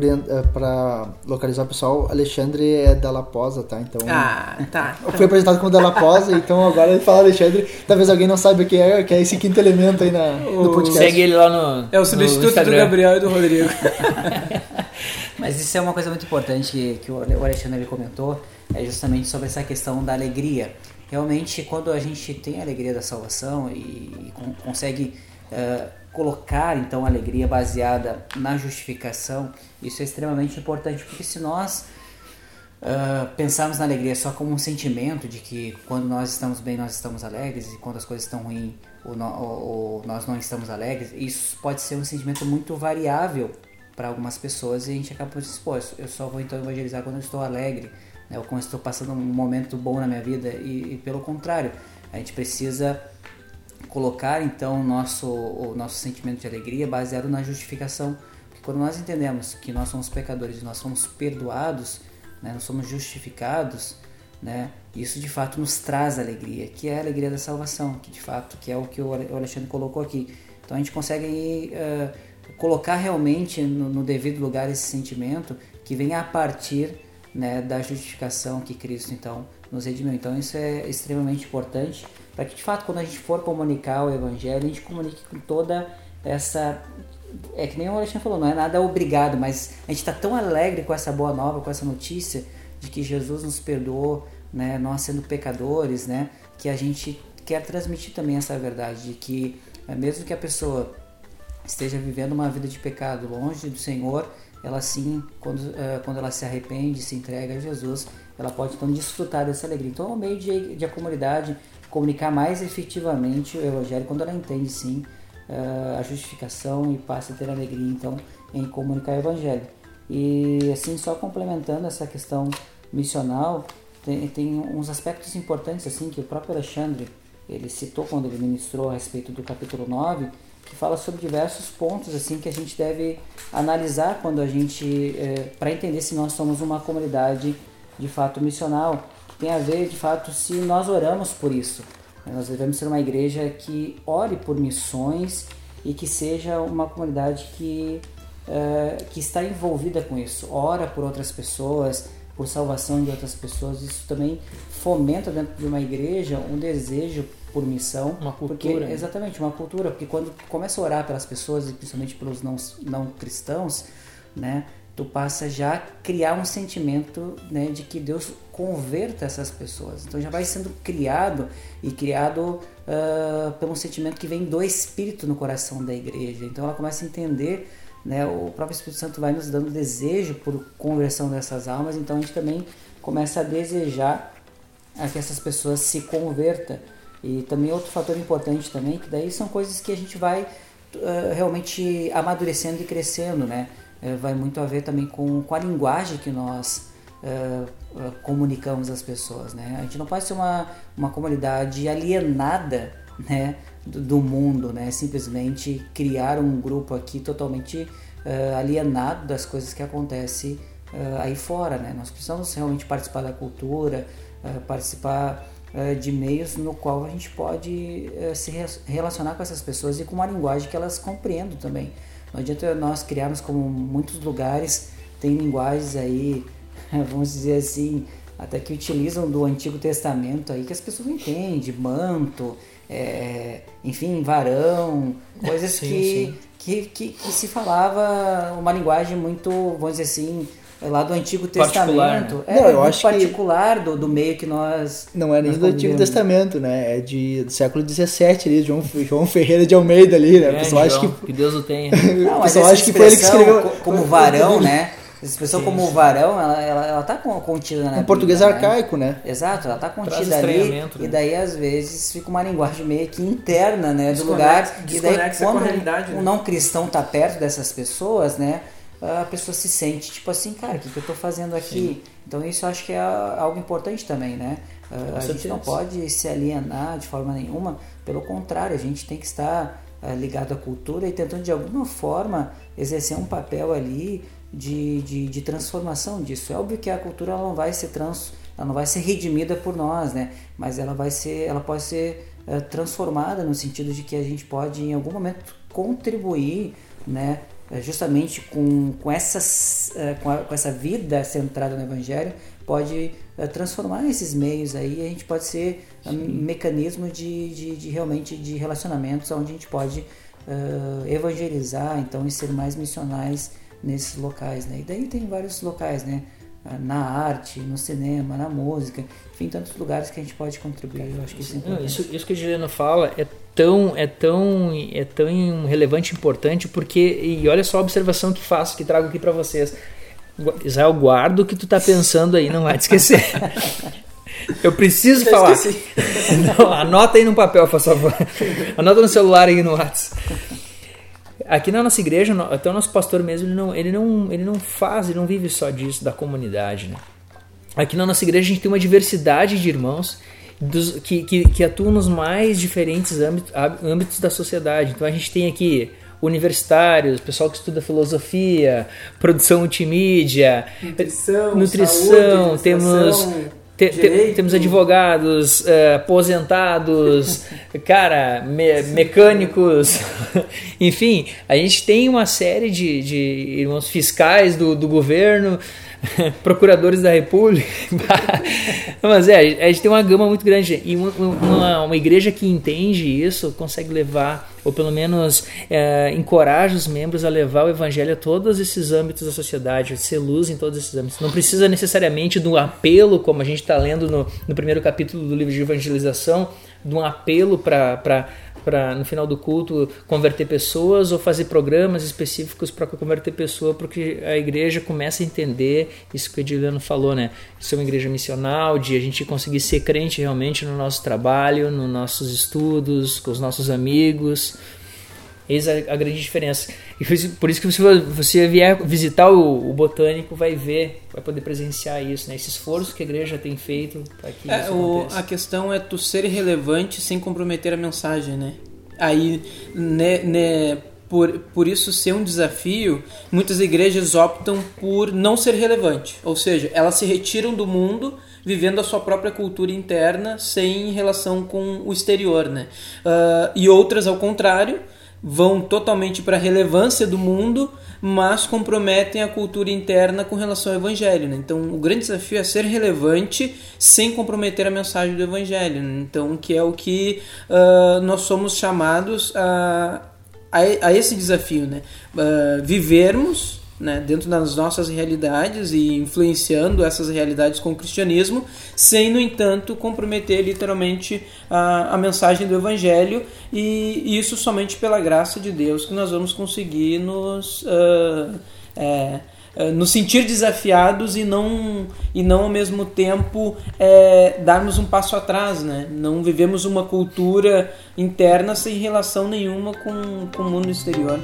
para localizar o pessoal, Alexandre é da Laposa, tá? Então, ah, tá. Foi apresentado como da Laposa, então agora ele fala Alexandre. Talvez alguém não saiba o que é, que é esse quinto elemento aí na, no podcast. Segue ele lá no É o substituto do Gabriel e do Rodrigo. Mas isso é uma coisa muito importante que, que o Alexandre ele comentou, é justamente sobre essa questão da alegria. Realmente, quando a gente tem a alegria da salvação e, e com, consegue uh, colocar então a alegria baseada na justificação, isso é extremamente importante, porque se nós uh, pensarmos na alegria só como um sentimento de que quando nós estamos bem nós estamos alegres e quando as coisas estão ruins ou, no, ou, ou nós não estamos alegres, isso pode ser um sentimento muito variável para algumas pessoas e a gente acaba por dizer, pô, eu só vou então evangelizar quando eu estou alegre, né, ou quando eu estou passando um momento bom na minha vida e, e pelo contrário, a gente precisa colocar então o nosso, o nosso sentimento de alegria baseado na justificação, porque quando nós entendemos que nós somos pecadores e nós somos perdoados, né, nós somos justificados, né, isso de fato nos traz alegria, que é a alegria da salvação, que de fato que é o que o Alexandre colocou aqui. Então a gente consegue uh, colocar realmente no, no devido lugar esse sentimento que vem a partir, né, da justificação que Cristo então nos redimiu. Então isso é extremamente importante para que de fato quando a gente for comunicar o Evangelho, a gente comunique com toda essa... É que nem o Alexandre falou, não é nada obrigado, mas a gente está tão alegre com essa boa nova, com essa notícia de que Jesus nos perdoou, né, nós sendo pecadores, né, que a gente quer transmitir também essa verdade de que mesmo que a pessoa esteja vivendo uma vida de pecado longe do Senhor, ela sim, quando, uh, quando ela se arrepende, se entrega a Jesus, ela pode então desfrutar dessa alegria. Então é um meio de, de a comunidade comunicar mais efetivamente o Evangelho quando ela entende sim uh, a justificação e passa a ter alegria então em comunicar o Evangelho. E assim, só complementando essa questão missional, tem, tem uns aspectos importantes assim que o próprio Alexandre ele citou quando ele ministrou a respeito do capítulo nove, que fala sobre diversos pontos assim que a gente deve analisar quando a gente é, para entender se nós somos uma comunidade de fato missional, que tem a ver de fato se nós oramos por isso. Nós devemos ser uma igreja que ore por missões e que seja uma comunidade que é, que está envolvida com isso, ora por outras pessoas, por salvação de outras pessoas. Isso também fomenta dentro de uma igreja um desejo por missão, uma cultura, porque, né? Exatamente, uma cultura, porque quando começa a orar pelas pessoas e principalmente pelos não, não cristãos, né, tu passa já a criar um sentimento, né, de que Deus converta essas pessoas. Então já vai sendo criado e criado uh, pelo sentimento que vem do Espírito no coração da igreja. Então ela começa a entender, né, o próprio Espírito Santo vai nos dando desejo por conversão dessas almas, então a gente também começa a desejar a que essas pessoas se convertam. E também outro fator importante também, que daí são coisas que a gente vai uh, realmente amadurecendo e crescendo, né? Uh, vai muito a ver também com, com a linguagem que nós uh, uh, comunicamos às pessoas, né? A gente não pode ser uma, uma comunidade alienada, né, do, do mundo, né? Simplesmente criar um grupo aqui totalmente uh, alienado das coisas que acontecem uh, aí fora, né? Nós precisamos realmente participar da cultura, uh, participar de meios no qual a gente pode uh, se relacionar com essas pessoas e com uma linguagem que elas compreendam também. Não adianta nós criarmos, como muitos lugares tem linguagens aí, vamos dizer assim, até que utilizam do Antigo Testamento aí que as pessoas não entendem, manto, é, enfim, varão, coisas sim, que, sim. Que, que, que se falava uma linguagem muito, vamos dizer assim, lá do Antigo Testamento. Né? Não, é eu muito acho particular que... do, do meio que nós... Não é nem do Antigo Testamento, né? É de, do século dezessete ali, João, João Ferreira de Almeida ali, né? É, o pessoal João, acha que... que Deus o tenha. Não, mas essa acha que foi ele que escreveu... Como varão, né? Essa expressão sim, como sim. varão, ela, ela, ela tá contida na Em português Bíblia, arcaico, né? né? Exato, ela tá contida ali, né? E daí às vezes fica uma linguagem meio que interna, né? Do lugar. E daí quando um, um não cristão tá perto dessas pessoas, né? A pessoa se sente tipo assim, cara, o que, que eu tô fazendo aqui? Sim. Então isso eu acho que é algo importante também, né? Com a certeza. Gente não pode se alienar de forma nenhuma, pelo contrário, a gente tem que estar uh, ligado à cultura e tentando de alguma forma exercer um papel ali de, de, de transformação disso. É óbvio que a cultura ela não vai ser trans, ela não vai ser redimida por nós, né? Mas ela vai ser, ela pode ser uh, transformada no sentido de que a gente pode em algum momento contribuir, né? Justamente com, com, essas, com, a, com essa vida centrada no Evangelho, pode uh, transformar esses meios aí, a gente pode ser um mecanismo de, de, de realmente de relacionamentos onde a gente pode uh, evangelizar, então, e ser mais missionais nesses locais, né? E daí tem vários locais, né? Na arte, no cinema, na música, enfim, tantos lugares que a gente pode contribuir. Eu acho que isso é importante. Isso, isso que a Juliana fala é tão, é tão, é tão relevante e importante, porque, e olha só a observação que faço, que trago aqui para vocês. Israel, guarda o que tu tá pensando aí, não vai te esquecer. Eu preciso Eu falar. Não, anota aí no papel, por favor. Anota no celular aí no WhatsApp. Aqui na nossa igreja, até o nosso pastor mesmo, ele não, ele não, ele não faz, ele não vive só disso, da comunidade, né? Aqui na nossa igreja a gente tem uma diversidade de irmãos dos, que, que, que atuam nos mais diferentes âmbitos, âmbitos da sociedade. Então a gente tem aqui universitários, pessoal que estuda filosofia, produção multimídia, nutrição, nutrição saúde, temos... Te, te, temos advogados, uh, aposentados, cara, me, mecânicos, enfim, a gente tem uma série de, de irmãos fiscais do, do governo, procuradores da república, mas é, a gente tem uma gama muito grande e uma, uma, uma igreja que entende isso consegue levar, ou pelo menos é, encoraja os membros a levar o evangelho a todos esses âmbitos da sociedade, a ser luz em todos esses âmbitos. Não precisa necessariamente de um apelo, como a gente está lendo no, no primeiro capítulo do livro de evangelização, de um apelo para para no final do culto converter pessoas ou fazer programas específicos para converter pessoas, porque a igreja começa a entender isso que o Ediliano falou, né? Isso é uma igreja missional, de a gente conseguir ser crente realmente no nosso trabalho, nos nossos estudos, com os nossos amigos. Eis a, a grande diferença. E por isso que se você vier visitar o, o Botânico, vai ver, vai poder presenciar isso, né? Esse esforço que a igreja tem feito para que é, isso o, aconteça. A questão é tu ser relevante sem comprometer a mensagem, né? Aí, né, né, por, por isso ser um desafio, muitas igrejas optam por não ser relevante. Ou seja, elas se retiram do mundo vivendo a sua própria cultura interna sem relação com o exterior, né? Uh, e outras, ao contrário, vão totalmente para a relevância do mundo, mas comprometem a cultura interna com relação ao evangelho, né? Então o grande desafio é ser relevante sem comprometer a mensagem do evangelho, né? Então, que é o que uh, nós somos chamados a, a, a esse desafio, né? Uh, vivermos né, dentro das nossas realidades e influenciando essas realidades com o cristianismo, sem, no entanto, comprometer literalmente a, a mensagem do Evangelho, e isso somente pela graça de Deus que nós vamos conseguir nos... Uh, é, nos sentir desafiados e não, e não ao mesmo tempo é, darmos um passo atrás, né? Não vivemos uma cultura interna sem relação nenhuma com, com o mundo exterior.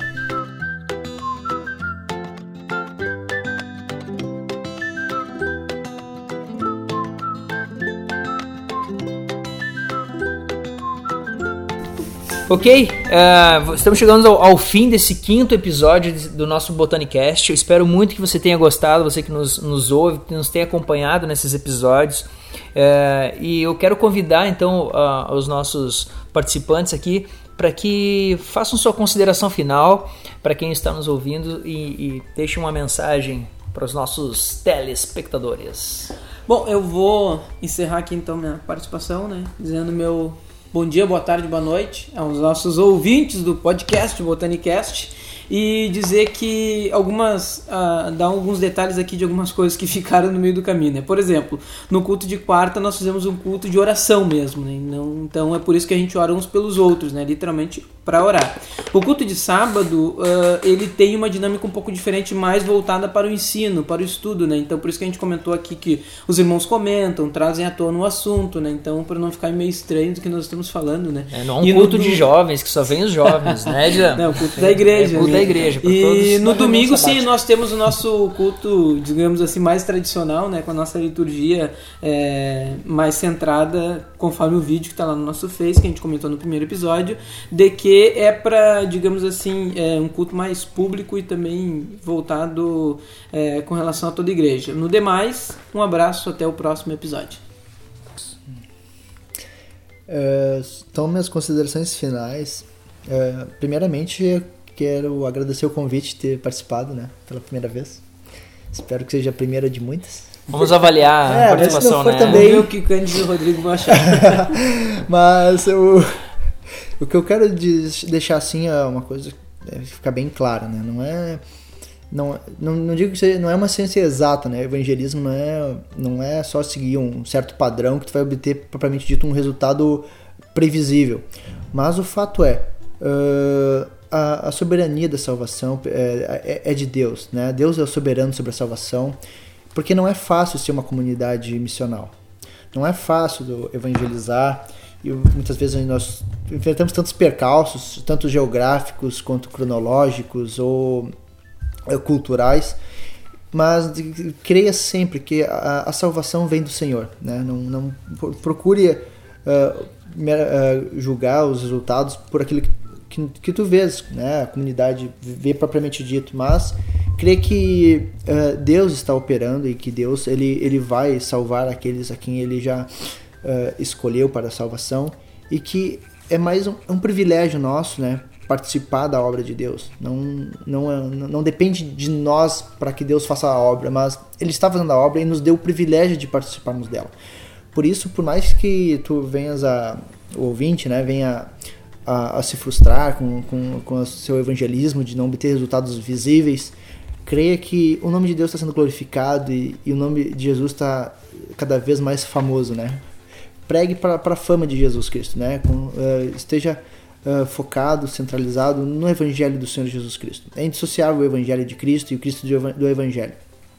Ok, uh, estamos chegando ao, ao fim desse quinto episódio do nosso Botanicast. Eu espero muito que você tenha gostado, você que nos, nos ouve, que nos tenha acompanhado nesses episódios. Uh, e eu quero convidar então uh, os nossos participantes aqui para que façam sua consideração final para quem está nos ouvindo e, e deixem uma mensagem para os nossos telespectadores. Bom, eu vou encerrar aqui então minha participação, né, dizendo meu... bom dia, boa tarde, boa noite aos nossos ouvintes do podcast Botanicast, e dizer que algumas, uh, dar alguns detalhes aqui de algumas coisas que ficaram no meio do caminho, né? Por exemplo, no culto de quarta nós fizemos um culto de oração mesmo, né? Não, então é por isso que a gente ora uns pelos outros, né? Literalmente para orar. O culto de sábado, uh, ele tem uma dinâmica um pouco diferente, mais voltada para o ensino, para o estudo, né? Então por isso que a gente comentou aqui que os irmãos comentam, trazem à tona o assunto, né? Então para não ficar meio estranho do que nós estamos falando, né? É, não é um e culto no... de jovens, que só vem os jovens, né, Jean? Não, o culto da igreja. É, é culto né? da igreja. E todos no domingo, sim, nós temos o nosso culto, digamos assim, mais tradicional, né? Com a nossa liturgia é, mais centrada, conforme o vídeo que está lá no nosso Face, que a gente comentou no primeiro episódio, de que é para, digamos assim, é um culto mais público e também voltado é, com relação a toda a igreja. No demais, um abraço, até o próximo episódio. É, então, minhas considerações finais. É, primeiramente, quero agradecer o convite de ter participado, né, pela primeira vez. Espero que seja a primeira de muitas. Vamos avaliar é, a participação, né? Também... Vamos ver o que Cândido e o Rodrigo vão achar. Mas o, o que eu quero deixar assim é uma coisa é ficar bem clara, né? Não é... Não, não, não digo que não é uma ciência exata, né? O evangelismo não é, não é só seguir um certo padrão que tu vai obter, propriamente dito, um resultado previsível. Mas o fato é, uh, a, a soberania da salvação é, é, é de Deus, né? Deus é o soberano sobre a salvação, porque não é fácil ser uma comunidade missional. Não é fácil evangelizar, e muitas vezes nós enfrentamos tantos percalços, tanto geográficos quanto cronológicos ou culturais, mas creia sempre que a, a salvação vem do Senhor, né? Não, não procure uh, uh, julgar os resultados por aquilo que, que, que tu vês, né? A comunidade vê propriamente dito, mas crê que uh, Deus está operando e que Deus ele, ele vai salvar aqueles a quem ele já uh, escolheu para a salvação, e que é mais um, um privilégio nosso, né? Participar da obra de Deus. Não, não, é, não depende de nós para que Deus faça a obra, mas Ele está fazendo a obra e nos deu o privilégio de participarmos dela. Por isso, por mais que tu venhas a, o ouvinte, né, venha a, a se frustrar com, com, com o seu evangelismo, de não obter resultados visíveis, creia que o nome de Deus está sendo glorificado e, e o nome de Jesus está cada vez mais famoso, né? Pregue para a fama de Jesus Cristo, né? Com, uh, esteja Uh, focado, centralizado no Evangelho do Senhor Jesus Cristo. É indissociável o Evangelho de Cristo e o Cristo do Evangelho.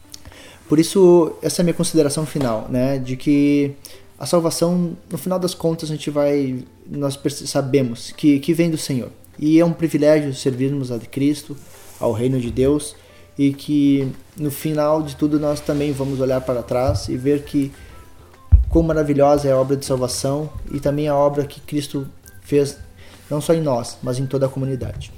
Por isso, essa é a minha consideração final, né, de que a salvação, no final das contas, a gente vai, nós sabemos que, que vem do Senhor. E é um privilégio servirmos a Cristo, ao reino de Deus, e que no final de tudo nós também vamos olhar para trás e ver que quão maravilhosa é a obra de salvação e também a obra que Cristo fez, não só em nós, mas em toda a comunidade.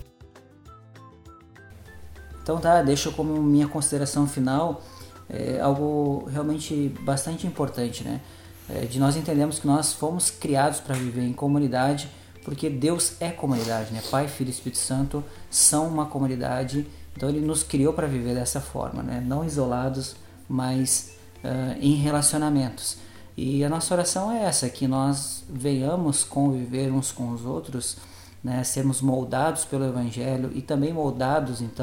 Então tá, deixo como minha consideração final é, algo realmente bastante importante, né? É, de nós entendemos que nós fomos criados para viver em comunidade, porque Deus é comunidade, né? Pai, Filho e Espírito Santo são uma comunidade, então Ele nos criou para viver dessa forma, né? Não isolados, mas uh, em relacionamentos. E a nossa oração é essa, que nós venhamos conviver uns com os outros, né, sermos moldados pelo Evangelho e também moldados então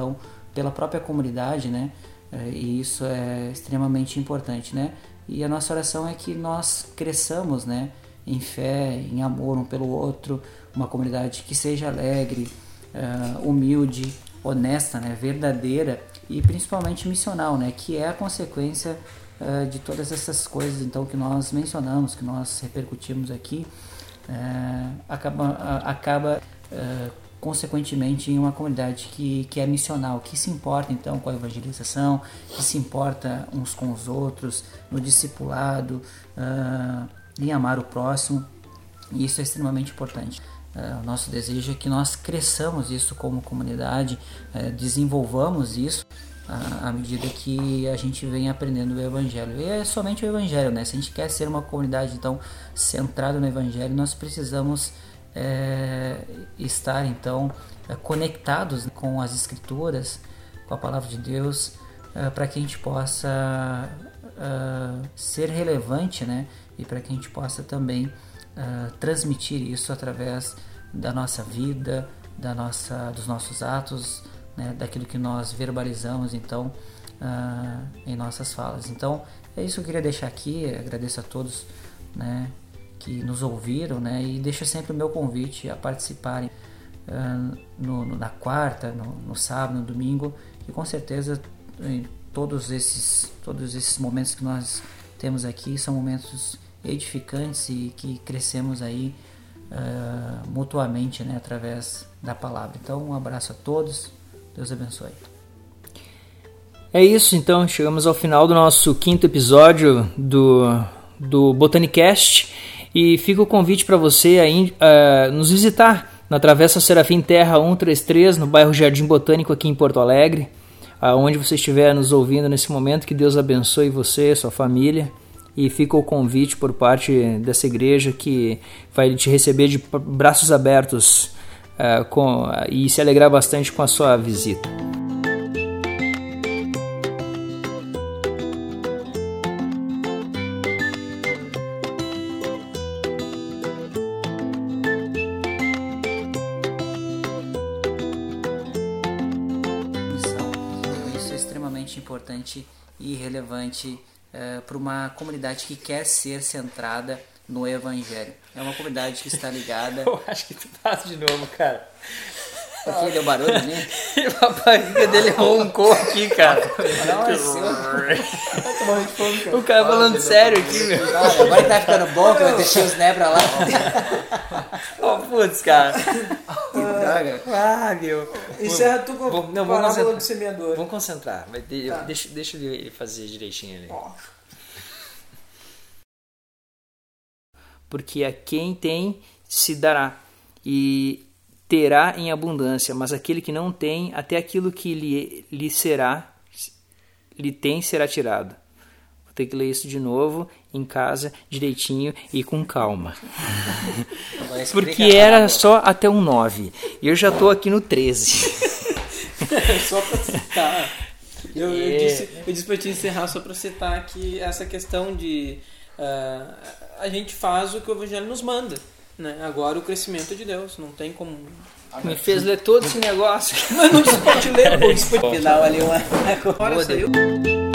pela própria comunidade, né? E isso é extremamente importante, né? E a nossa oração é que nós cresçamos, né? Em fé, em amor um pelo outro, uma comunidade que seja alegre, uh, humilde, honesta, né? Verdadeira e principalmente missional, né? Que é a consequência uh, de todas essas coisas então que nós mencionamos, que nós repercutimos aqui, uh, acaba, uh, acaba uh, consequentemente em uma comunidade que, que é missional, que se importa então com a evangelização, que se importa uns com os outros, no discipulado, uh, em amar o próximo, e isso é extremamente importante. Uh, o nosso desejo é que nós cresçamos isso como comunidade, uh, desenvolvamos isso uh, à medida que a gente vem aprendendo o Evangelho. E é somente o Evangelho, né? Se a gente quer ser uma comunidade então centrada no Evangelho, nós precisamos É, estar então é, conectados com as Escrituras, com a Palavra de Deus, é, para que a gente possa é, ser relevante, né? E para que a gente possa também é, transmitir isso através da nossa vida, da nossa, dos nossos atos, né? Daquilo que nós verbalizamos então é, em nossas falas. Então é isso que eu queria deixar aqui. Agradeço a todos, né, que nos ouviram, né, e deixo sempre o meu convite a participarem uh, no, no, na quarta, no, no sábado, no domingo, e com certeza em todos esses, todos esses momentos que nós temos aqui são momentos edificantes e que crescemos aí uh, mutuamente, né, através da palavra. Então um abraço a todos, Deus abençoe. É isso, então chegamos ao final do nosso quinto episódio do, do Botanicast. E fica o convite para você aí, uh, nos visitar na Travessa Serafim Terra cento e trinta e três, no bairro Jardim Botânico, aqui em Porto Alegre. Aonde você estiver nos ouvindo nesse momento, que Deus abençoe você, sua família. E fica o convite por parte dessa igreja que vai te receber de braços abertos uh, com, uh, e se alegrar bastante com a sua visita. Importante e relevante uh, para uma comunidade que quer ser centrada no Evangelho. É uma comunidade que está ligada... Eu acho que tu faz de novo, cara. Aqui deu barulho ali? A barriga dele roncou aqui, cara. Não, é seu. O cara falando sério aqui, meu. Cara, agora que tá ficando bom, que eu deixei os nebra lá. Oh, putz, cara. Que droga. Ah, meu. Encerra tu com Vou, não, a vamos parábola do semeador. Vamos concentrar. Mas de, Tá. deixa, deixa ele fazer direitinho ali. Ó. Porque a quem tem se dará e terá em abundância, mas aquele que não tem, até aquilo que lhe, lhe será, lhe tem será tirado. Vou ter que ler isso de novo em casa, direitinho e com calma. Porque era só até um nove. E eu já estou aqui no treze. Só pra citar. Eu, eu É. disse, eu disse pra te encerrar só pra citar que essa questão de uh, a gente faz o que o Evangelho nos manda, né? Agora o crescimento é de Deus, não tem como. Me fez ler todo esse negócio. Mas não se pode ler, pô, isso foi Final ali uma... Olha, saiu.